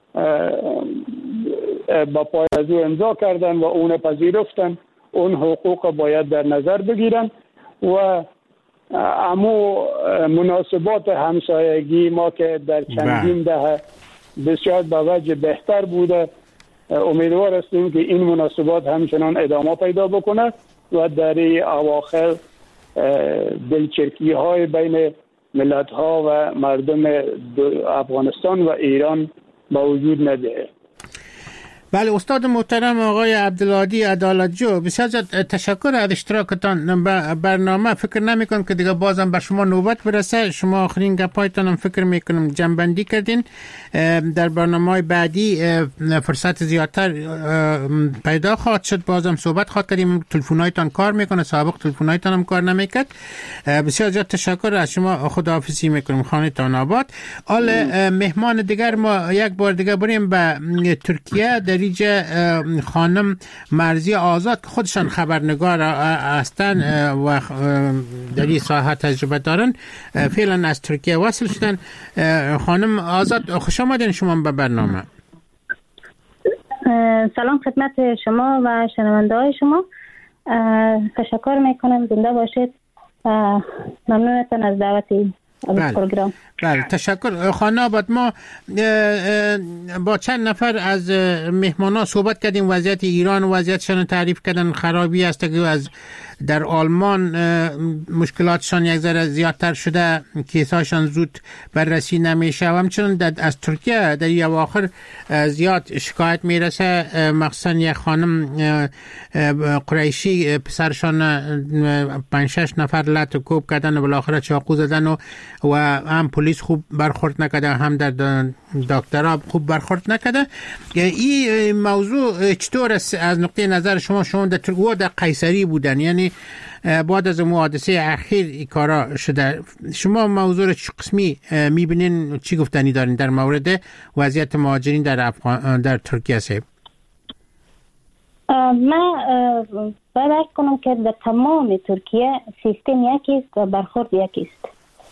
S15: با پای از او امضا کردن و اون پذیرفتن، اون حقوق باید در نظر بگیرن و امو مناسبات همسایگی ما که در چندین دهه بسیار به وجه بهتر بوده، امیدوار هستیم که این مناسبات همچنان ادامه پیدا بکنه و در اواخر دلچرکی های بین ملت ها و مردم افغانستان و ایران با وجود نده.
S7: بله استاد محترم آقای عبدالهادی عدالتجو، بسیار تشکر از اشتراکتان به برنامه. فکر نمی کنم که دیگه بازم بر شما نوبت برسه. شما آخرین گپایتان هم فکر میکنم جنبندی کردین. در برنامه بعدی فرصت زیادتر پیدا خواهد شد، بازم صحبت خواهد کردیم. تلفن‌هایتان کار میکنه، سابق تلفن‌هایتان هم کار نمیکرد. بسیار زیاد تشکر از شما، خداحافظی میکنم. خانه تان آباد. حال مهمان دیگر ما یک بار دیگه بریم به ترکیه. در خانم مرزی آزاد که خودشان خبرنگار هستن و در این ساحه تجربه دارن، فعلا از ترکیه وصل شدن. خانم آزاد خوش آمدین شما به برنامه.
S16: سلام خدمت شما و شنونده های شما. تشکر میکنم، زنده باشید. ممنونتون از دعوتی پروگرام.
S7: بله تشکر. خانه آباد، ما با چند نفر از مهمانا صحبت کردیم، وضعیت ایران و وضعیتشان تعریف کردن، خرابی است که از در آلمان مشکلاتشان یک ذره زیادتر شده، کیساشان زود بررسی نمیشه و همچنین از ترکیه در این اواخر زیاد شکایت میرسه، مخصوصا یک خانم قریشی پسرشان پنج شش نفر لط کوب کردن و بالاخره چاقو زدن و, و هم پلیس خوب برخورد نکرده، هم در دکترها خوب برخورد نکرده. این موضوع چطور است از نقطه نظر شما؟ شما در ترکیه در قیصری بودن، یعنی بعد از حادثه اخیر این کارا شده. شما موضوع چه قسمی میبینین، چی گفتنی دارین در مورد وضعیت مهاجرین در افغان در ترکیه؟ سه
S16: من باید کنم که در تمام ترکیه سیستم یکیست و برخورد یکیست.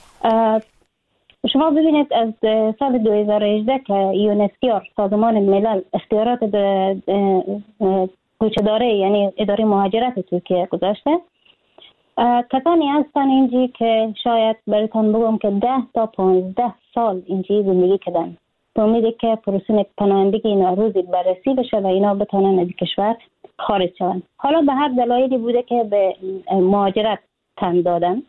S16: شما ببینید از سال دو هزار و هجده که یونسکیار سازمان ملل اختیارات کوچه‌داری یعنی اداره مهاجرت ترکیه گذاشته، کسانی هستن اینجی که شاید براتون بگم که ده تا پانزده سال اینجی زندگی کردن به امیدی که پروسه پناهندگی اینا روزی بررسی بشه و اینا بتونن از کشور خارج شون. حالا به هر دلایلی بوده که به مهاجرت تن دادن.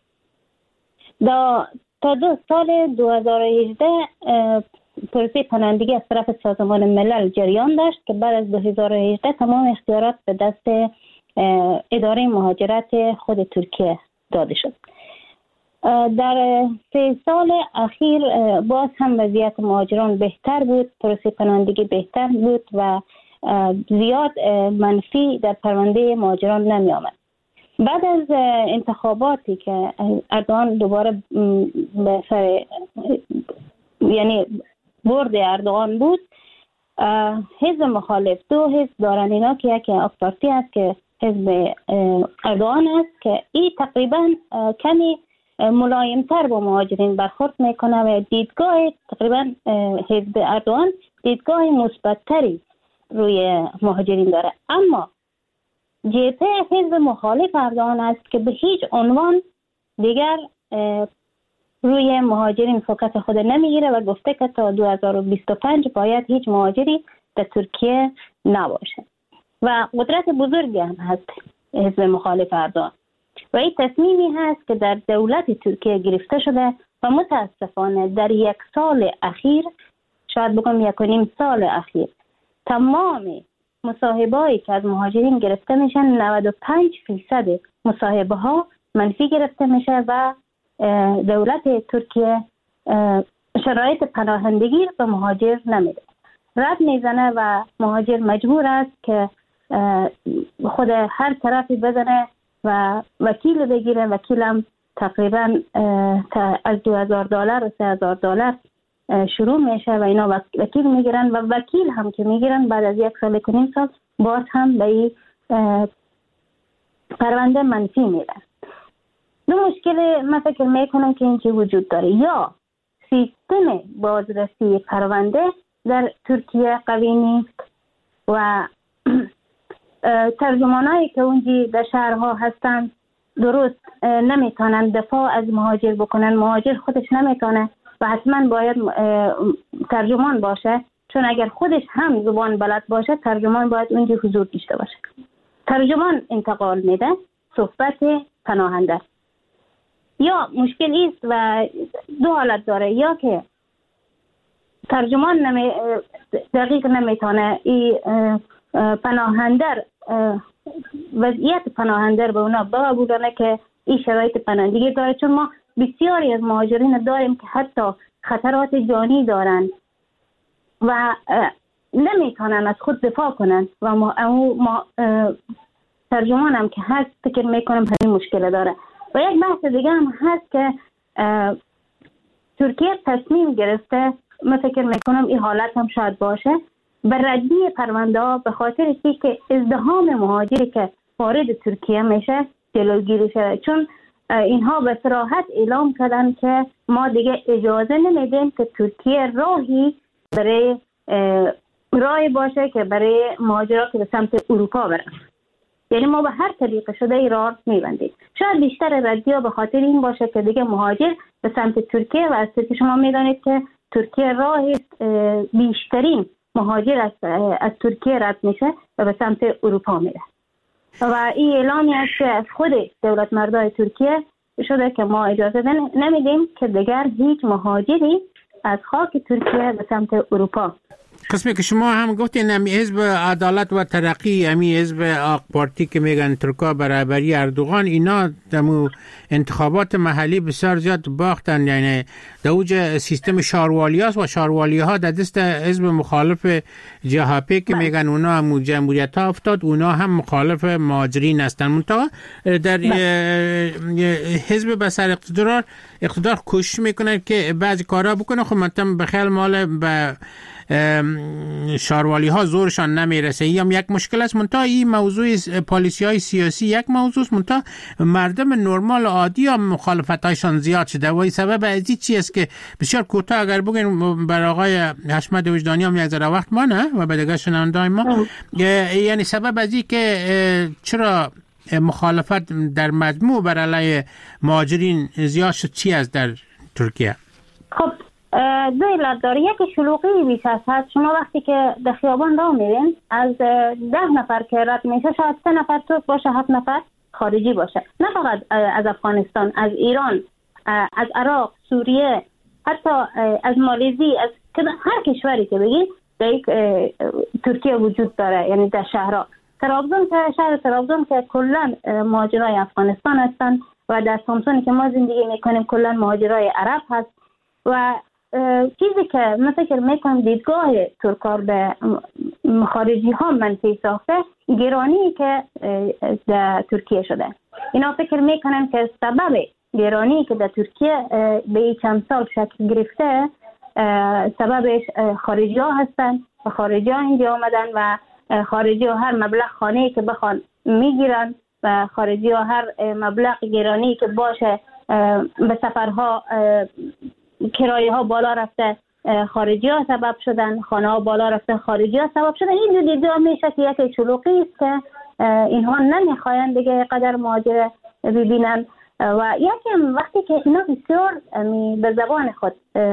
S16: دا تا دو سال دو هزار و هجده پروسه پناهندگی از طرف سازمان ملل جریان داشت که بعد از دو هزار و هجده تمام اختیارات به دست اداره مهاجرت خود ترکیه داده شد. در سه سال اخیر باز هم وضعیت مهاجران بهتر بود، پروسه پناهندگی بهتر بود و زیاد منفی در پرونده مهاجران نمی آمد. بعد از انتخاباتی که اردوغان دوباره به سر یعنی برد اردوغان بود، حزب مخالف دو حزب دارن اینا که یکی آک پارتی است که حزب اردوغان است که این تقریبا کمی ملایمتر با مهاجرین برخورد میکنه و دیدگاه تقریبا حزب اردوغان دیدگاه مثبت‌تری روی مهاجرین داره. اما جبهه حزب مخالف اردوغان است که به هیچ عنوان دیگر روی مهاجرین فوکس خود نمیگیره و گفته که تا دو هزار و بیست و پنج باید هیچ مهاجری در ترکیه نباشه و قدرت بزرگی هم هست حزب مخالف اردوغان و این تصمیمی هست که در دولت ترکیه گرفته شده و متاسفانه در یک سال اخیر، شاید بگم یک و نیم سال اخیر، تمام مصاحبه هایی که از مهاجرین گرفته میشن نود و پنج فیصد مصاحبه ها منفی گرفته میشه و دولت ترکیه شرایط پناهندگی به مهاجر نمیده، رد میزنه و مهاجر مجبور است که خود هر طرفی بزنه و وکیل بگیره. وکیل هم تقریبا از دو هزار دلار و سه هزار دلار شروع میشه و اینا وکیل میگیرن و وکیل هم که میگیرن بعد از یک سال و نیم سال باز هم به این پرونده منفی میدن دو مشکل من فکر میکنم که اینجا وجود داره. یا سیستم بازرسی پرونده در ترکیه قوی نیست و ترجمانایی که اونجا در شهرها هستن درست نمیتونن دفاع از مهاجر بکنن. مهاجر خودش نمیتونه و حتما باید ترجمان باشه، چون اگر خودش هم زبان بلد باشه ترجمان باید اونجا حضور داشته باشه. ترجمان انتقال میده صحبت پناهنده. یا مشکل است و دو حالت داره، یا که ترجمان نمی دقیق نمیتونه این پناهنده وضعیت پناهنده به اونا بقبولانه که این شرایط پناهندگی داره، چون ما بسیاری از مهاجرین داریم که حتی خطرات جانی دارن و نمیتونن از خود دفاع کنن و ما, ما ترجمان هم که هست فکر میکنم همین مشکل داره. و یک بحث دیگه هم هست که ترکیه تصمیم گرفته، من فکر میکنم این حالت هم شاید باشه، به ردی پرونده ها به خاطر که ازدحام مهاجری که وارد ترکیه میشه جلوگیری شده، چون اینها به صراحت اعلام کردن که ما دیگه اجازه نمیدیم که ترکیه راهی برای راهی باشه که برای مهاجرات که به سمت اروپا برن. یعنی ما به هر طریق شده ای راه میبندیم. شاید بیشتر ردیا به خاطر این باشه که دیگه مهاجر به سمت ترکیه و از ترکیه شما میدانید که ترکیه راهی بیشترین مهاجر از, از ترکیه رد میشه و به سمت اروپا میره. و این اعلامی است که از خود دولت مردای ترکیه شده که ما اجازه نمیدیم که دیگر هیچ مهاجری از خاک ترکیه به سمت اروپا.
S7: قسمی که شما هم گفتین امی حزب عدالت و ترقی، امی حزب آق پارتی که میگن ترکا برابری اردوغان، اینا دمو انتخابات محلی بسیار زیاد باختن. یعنی دوج سیستم شاروالی هاست و شاروالی ها در دست حزب مخالف جهاپی که میگن اونا هم جمهوریت ها افتاد، اونا هم مخالف مهاجرین هستن. منطقه در حزب بسر اقتدار اقتدار کوشش میکنه که بعضی کارا بکنه، خب مثلا بخیل مال به شاروالی ها زورشان نمیرسه. این هم یک مشکل است. منتها این موضوع پالیسی های سیاسی یک موضوع است، منتها مردم نرمال عادی هم مخالفت هایشان زیاد شده و این سبب از این چی است که بسیار کوتاه اگر بگیم بر آقای حشمت وجدانی هم یک ذره وقت ما نه و به دیگه شنونده‌های ما، یعنی سبب از این که چرا مخالفت در مجموع بر علیه مهاجرین زیاد شد چی است در ترکیه؟
S16: خب دو علت داره. یکی شلوغی بیش از حد. شما وقتی که در خیابان راه میرین از ده نفر که رد میشه شاید سه نفر ترک باشه، هفت نفر خارجی باشه. نه فقط از افغانستان، از ایران، از عراق، سوریه، حتی از مالزی، از هر کشوری که بگید در یک ترکیه وجود داره. یعنی در شهرها ترابزون که شهر ترابزون که کلا مهاجرای افغانستان هستن و در سامسونی که ما زندگی میکنیم کلا مهاجرای عرب هست. و چیزی که من فکر میکنم دیدگاه ترکار به خارجی ها منفی ساخته، گرانی که در ترکیه شده. اینا فکر میکنم که سبب گرانی که در ترکیه به چند سال شکل گرفته سببش خارجی ها هستن و خارجی ها اینجا آمدن و خارجی ها هر مبلغ خانه‌ای که بخوان میگیرن و خارجی ها هر مبلغ گرانی که باشه به سفرها کرایه ها بالا رفته خارجی ها سبب شدن، خانه ها بالا رفته خارجی ها سبب شدن. این دو دیده میشه که یک شلوغی است که اینها نمیخواین دیگه قدر مهاجر ببینن و یکی وقتی که اینا بسیار به زبان خود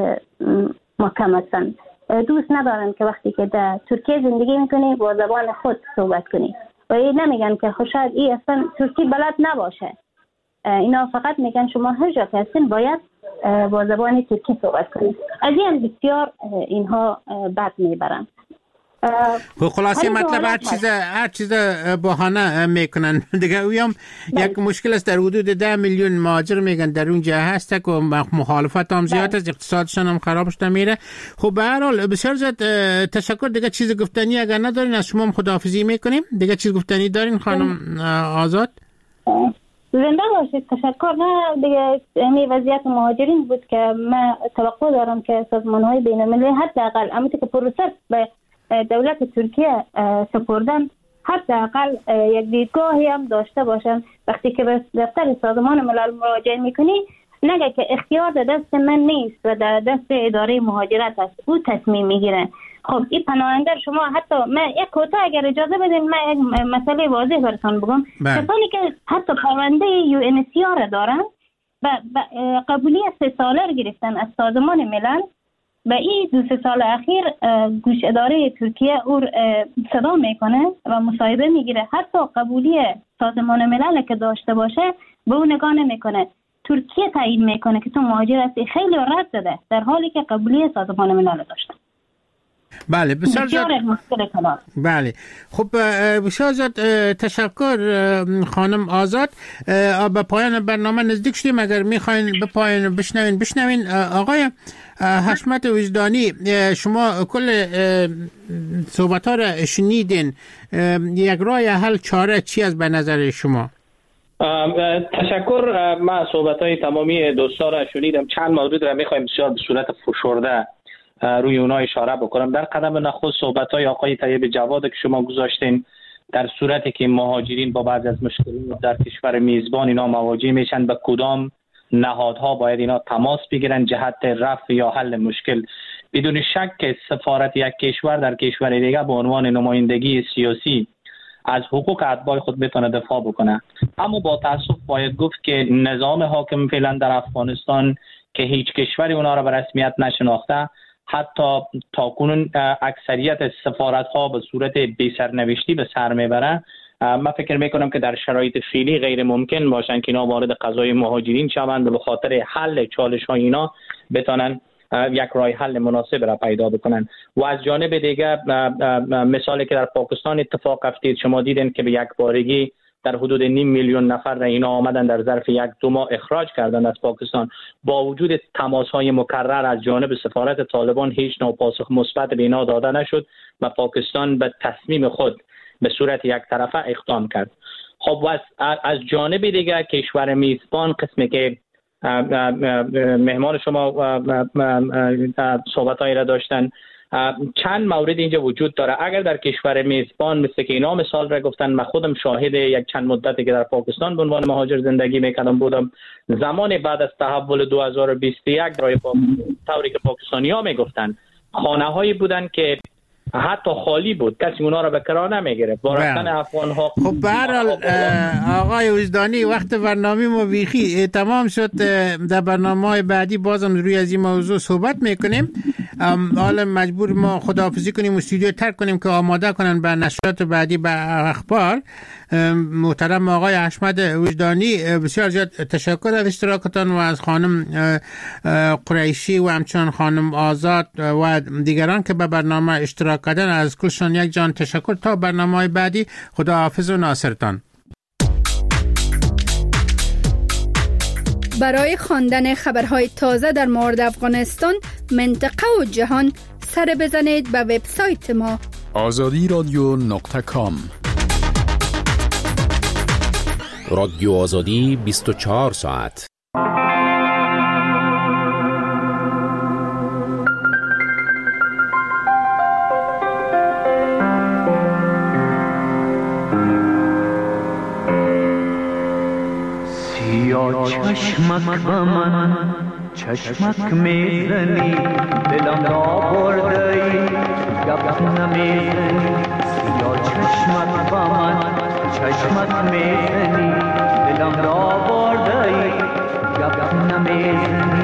S16: محکم هستن، دوست ندارن که وقتی که در ترکیه زندگی میکنی با زبان خود صحبت کنی و این نمیگن که خب شاید این اصلا ترکی بلد نباشه. اینا فقط میگن شما هر جا که هستین باید با زبان ترکی صحبت کنید. از این بسیار اینها بد میبرن.
S7: خلاصه مطلب هر چیز هر چیز بهانه میکنن دیگه. اویم یک مشکل است. در حدود ده میلیون مهاجر میگن در اونجا هست که مخالفت هم زیاد است، اقتصادشان هم خراب شده میره. خب به هر حال بسیار زیاد تشکر. دیگه چیز گفتنی اگر ندارین از شما هم خداحافظی میکنیم. دیگه چیز گفتنی دارین خانم آزاد؟
S16: زنده باشید. تشکر. نه دیگه این وضعیت مهاجرین بود که من توقع دارم که سازمان‌های بین‌المللی حداقل اما که پروسه به دولت ترکیه سپردن حداقل یک دیدگاهی هم داشته باشن. وقتی که به دفتر سازمان ملل مراجعه میکنی نگه که اختیار در دست من نیست و در دست اداره مهاجرت است، او تصمیم میگیره. خب این پناهنده شما حتی من یک کوتاه اگر اجازه بدین من یک مسئله واضح براتون بگم. کسانی که حتی پرونده یو ان اچ سی آر دارن و قبولی سه ساله رو گرفتن از سازمان ملل و این دو سه سال اخیر گوش اداره ترکیه او صدا میکنه و مصاحبه میگیره، حتی قبولی سازمان ملل که داشته باشه به اون نگاه نمیکنه. ترکیه تعیین میکنه که تو مهاجر هستی، خیلی رد داده در حالی که قبولی سازمان ملل داشته.
S7: بله بسیار زیاد. بله خب بسیار زیاد تشکر خانم آزاد. به پایان برنامه نزدیک شدیم. اگر میخواین به پایان بشنوین بشنوین. آقای حشمت وجدانی، شما کل صحبت ها را شنیدین، یک راه حل چاره چی از به نظر شما؟
S2: تشکر. من صحبت های تمامی دوستان را شنیدم. چند مورد را میخوایم بسیار به صورت فشرده روی اونا اشاره بکنم. در قدم نخست صحبت های آقای طیب جواد که شما گذاشتین، در صورتی که مهاجرین با بعض از مشکلات در کشور میزبان اینا مواجه میشن، به کدام نهادها باید اینا تماس بگیرن جهت رفع یا حل مشکل. بدون شک که سفارت یک کشور در کشور دیگه به عنوان نمایندگی سیاسی از حقوق اتباع خود بتونه دفاع بکنه، اما با تاسف باید گفت که نظام حاکم فعلا در افغانستان که هیچ کشوری اونا را به رسمیت نشناخته، حتی تاکنون اکثریت سفارت ها به صورت بی سرنوشتی به سر میبره. من فکر میکنم که در شرایط فعلی غیر ممکن باشن که اینا وارد قضای مهاجرین شوند و به خاطر حل چالش های اینا بتونن یک راه حل مناسب را پیدا بکنن. و از جانب دیگه مثالی که در پاکستان اتفاق افتید، شما دیدین که به یک بارگی در حدود نیم میلیون نفر را اینا آمدن در ظرف یک دو ماه اخراج کردن از پاکستان. با وجود تماس های مکرر از جانب سفارت طالبان هیچ نوع پاسخ مثبت به اینا داده نشد و پاکستان به تصمیم خود به صورت یک طرفه اقدام کرد. خب از از جانب دیگه کشور میزبان، قسمی که مهمان شما صحبت هایی را داشتن، چند مورد اینجا وجود داره. اگر در کشور میزبان مثل که اینا مثال را گفتن، من خودم شاهد یک چند مدتی که در پاکستان به عنوان مهاجر زندگی میکردم بودم، زمان بعد از تحول دو هزار و بیست و یک برای طوری که پاکستانی ها میگفتن خانه هایی بودن که حتی خالی بود، کسی اونا را به کرا نمیگرفت. با رفتن افغان ها
S7: خب به هر حال آقای وجدانی وقت برنامه ما بیخی تمام شد. در برنامه‌های بعدی بازم روی از این موضوع صحبت میکنیم. حالا مجبور ما خداحافظی کنیم و استودیو ترک کنیم که آماده کنن به نشرات بعدی به اخبار. محترم آقای حشمت وجدانی، بسیار زیاد تشکر از اشتراکتان و از خانم قریشی و همچنان خانم آزاد و دیگران که به برنامه اشتراک کردن. از کلشان یک جان تشکر. تا برنامه بعدی خداحافظ و ناصرتان.
S5: برای خواندن خبرهای تازه در مورد افغانستان، منطقه و جهان، سر بزنید به وبسایت ما
S17: آزادی رادیو نقطه کام. رادیو آزادی بیست و چهار ساعت.
S18: چشمک به من چشمک میزنی، دلم را بردی گپ نمیزنی. سیاه چشمک به من چشمک میزنی، دلم را بردی گپ نمیزنی.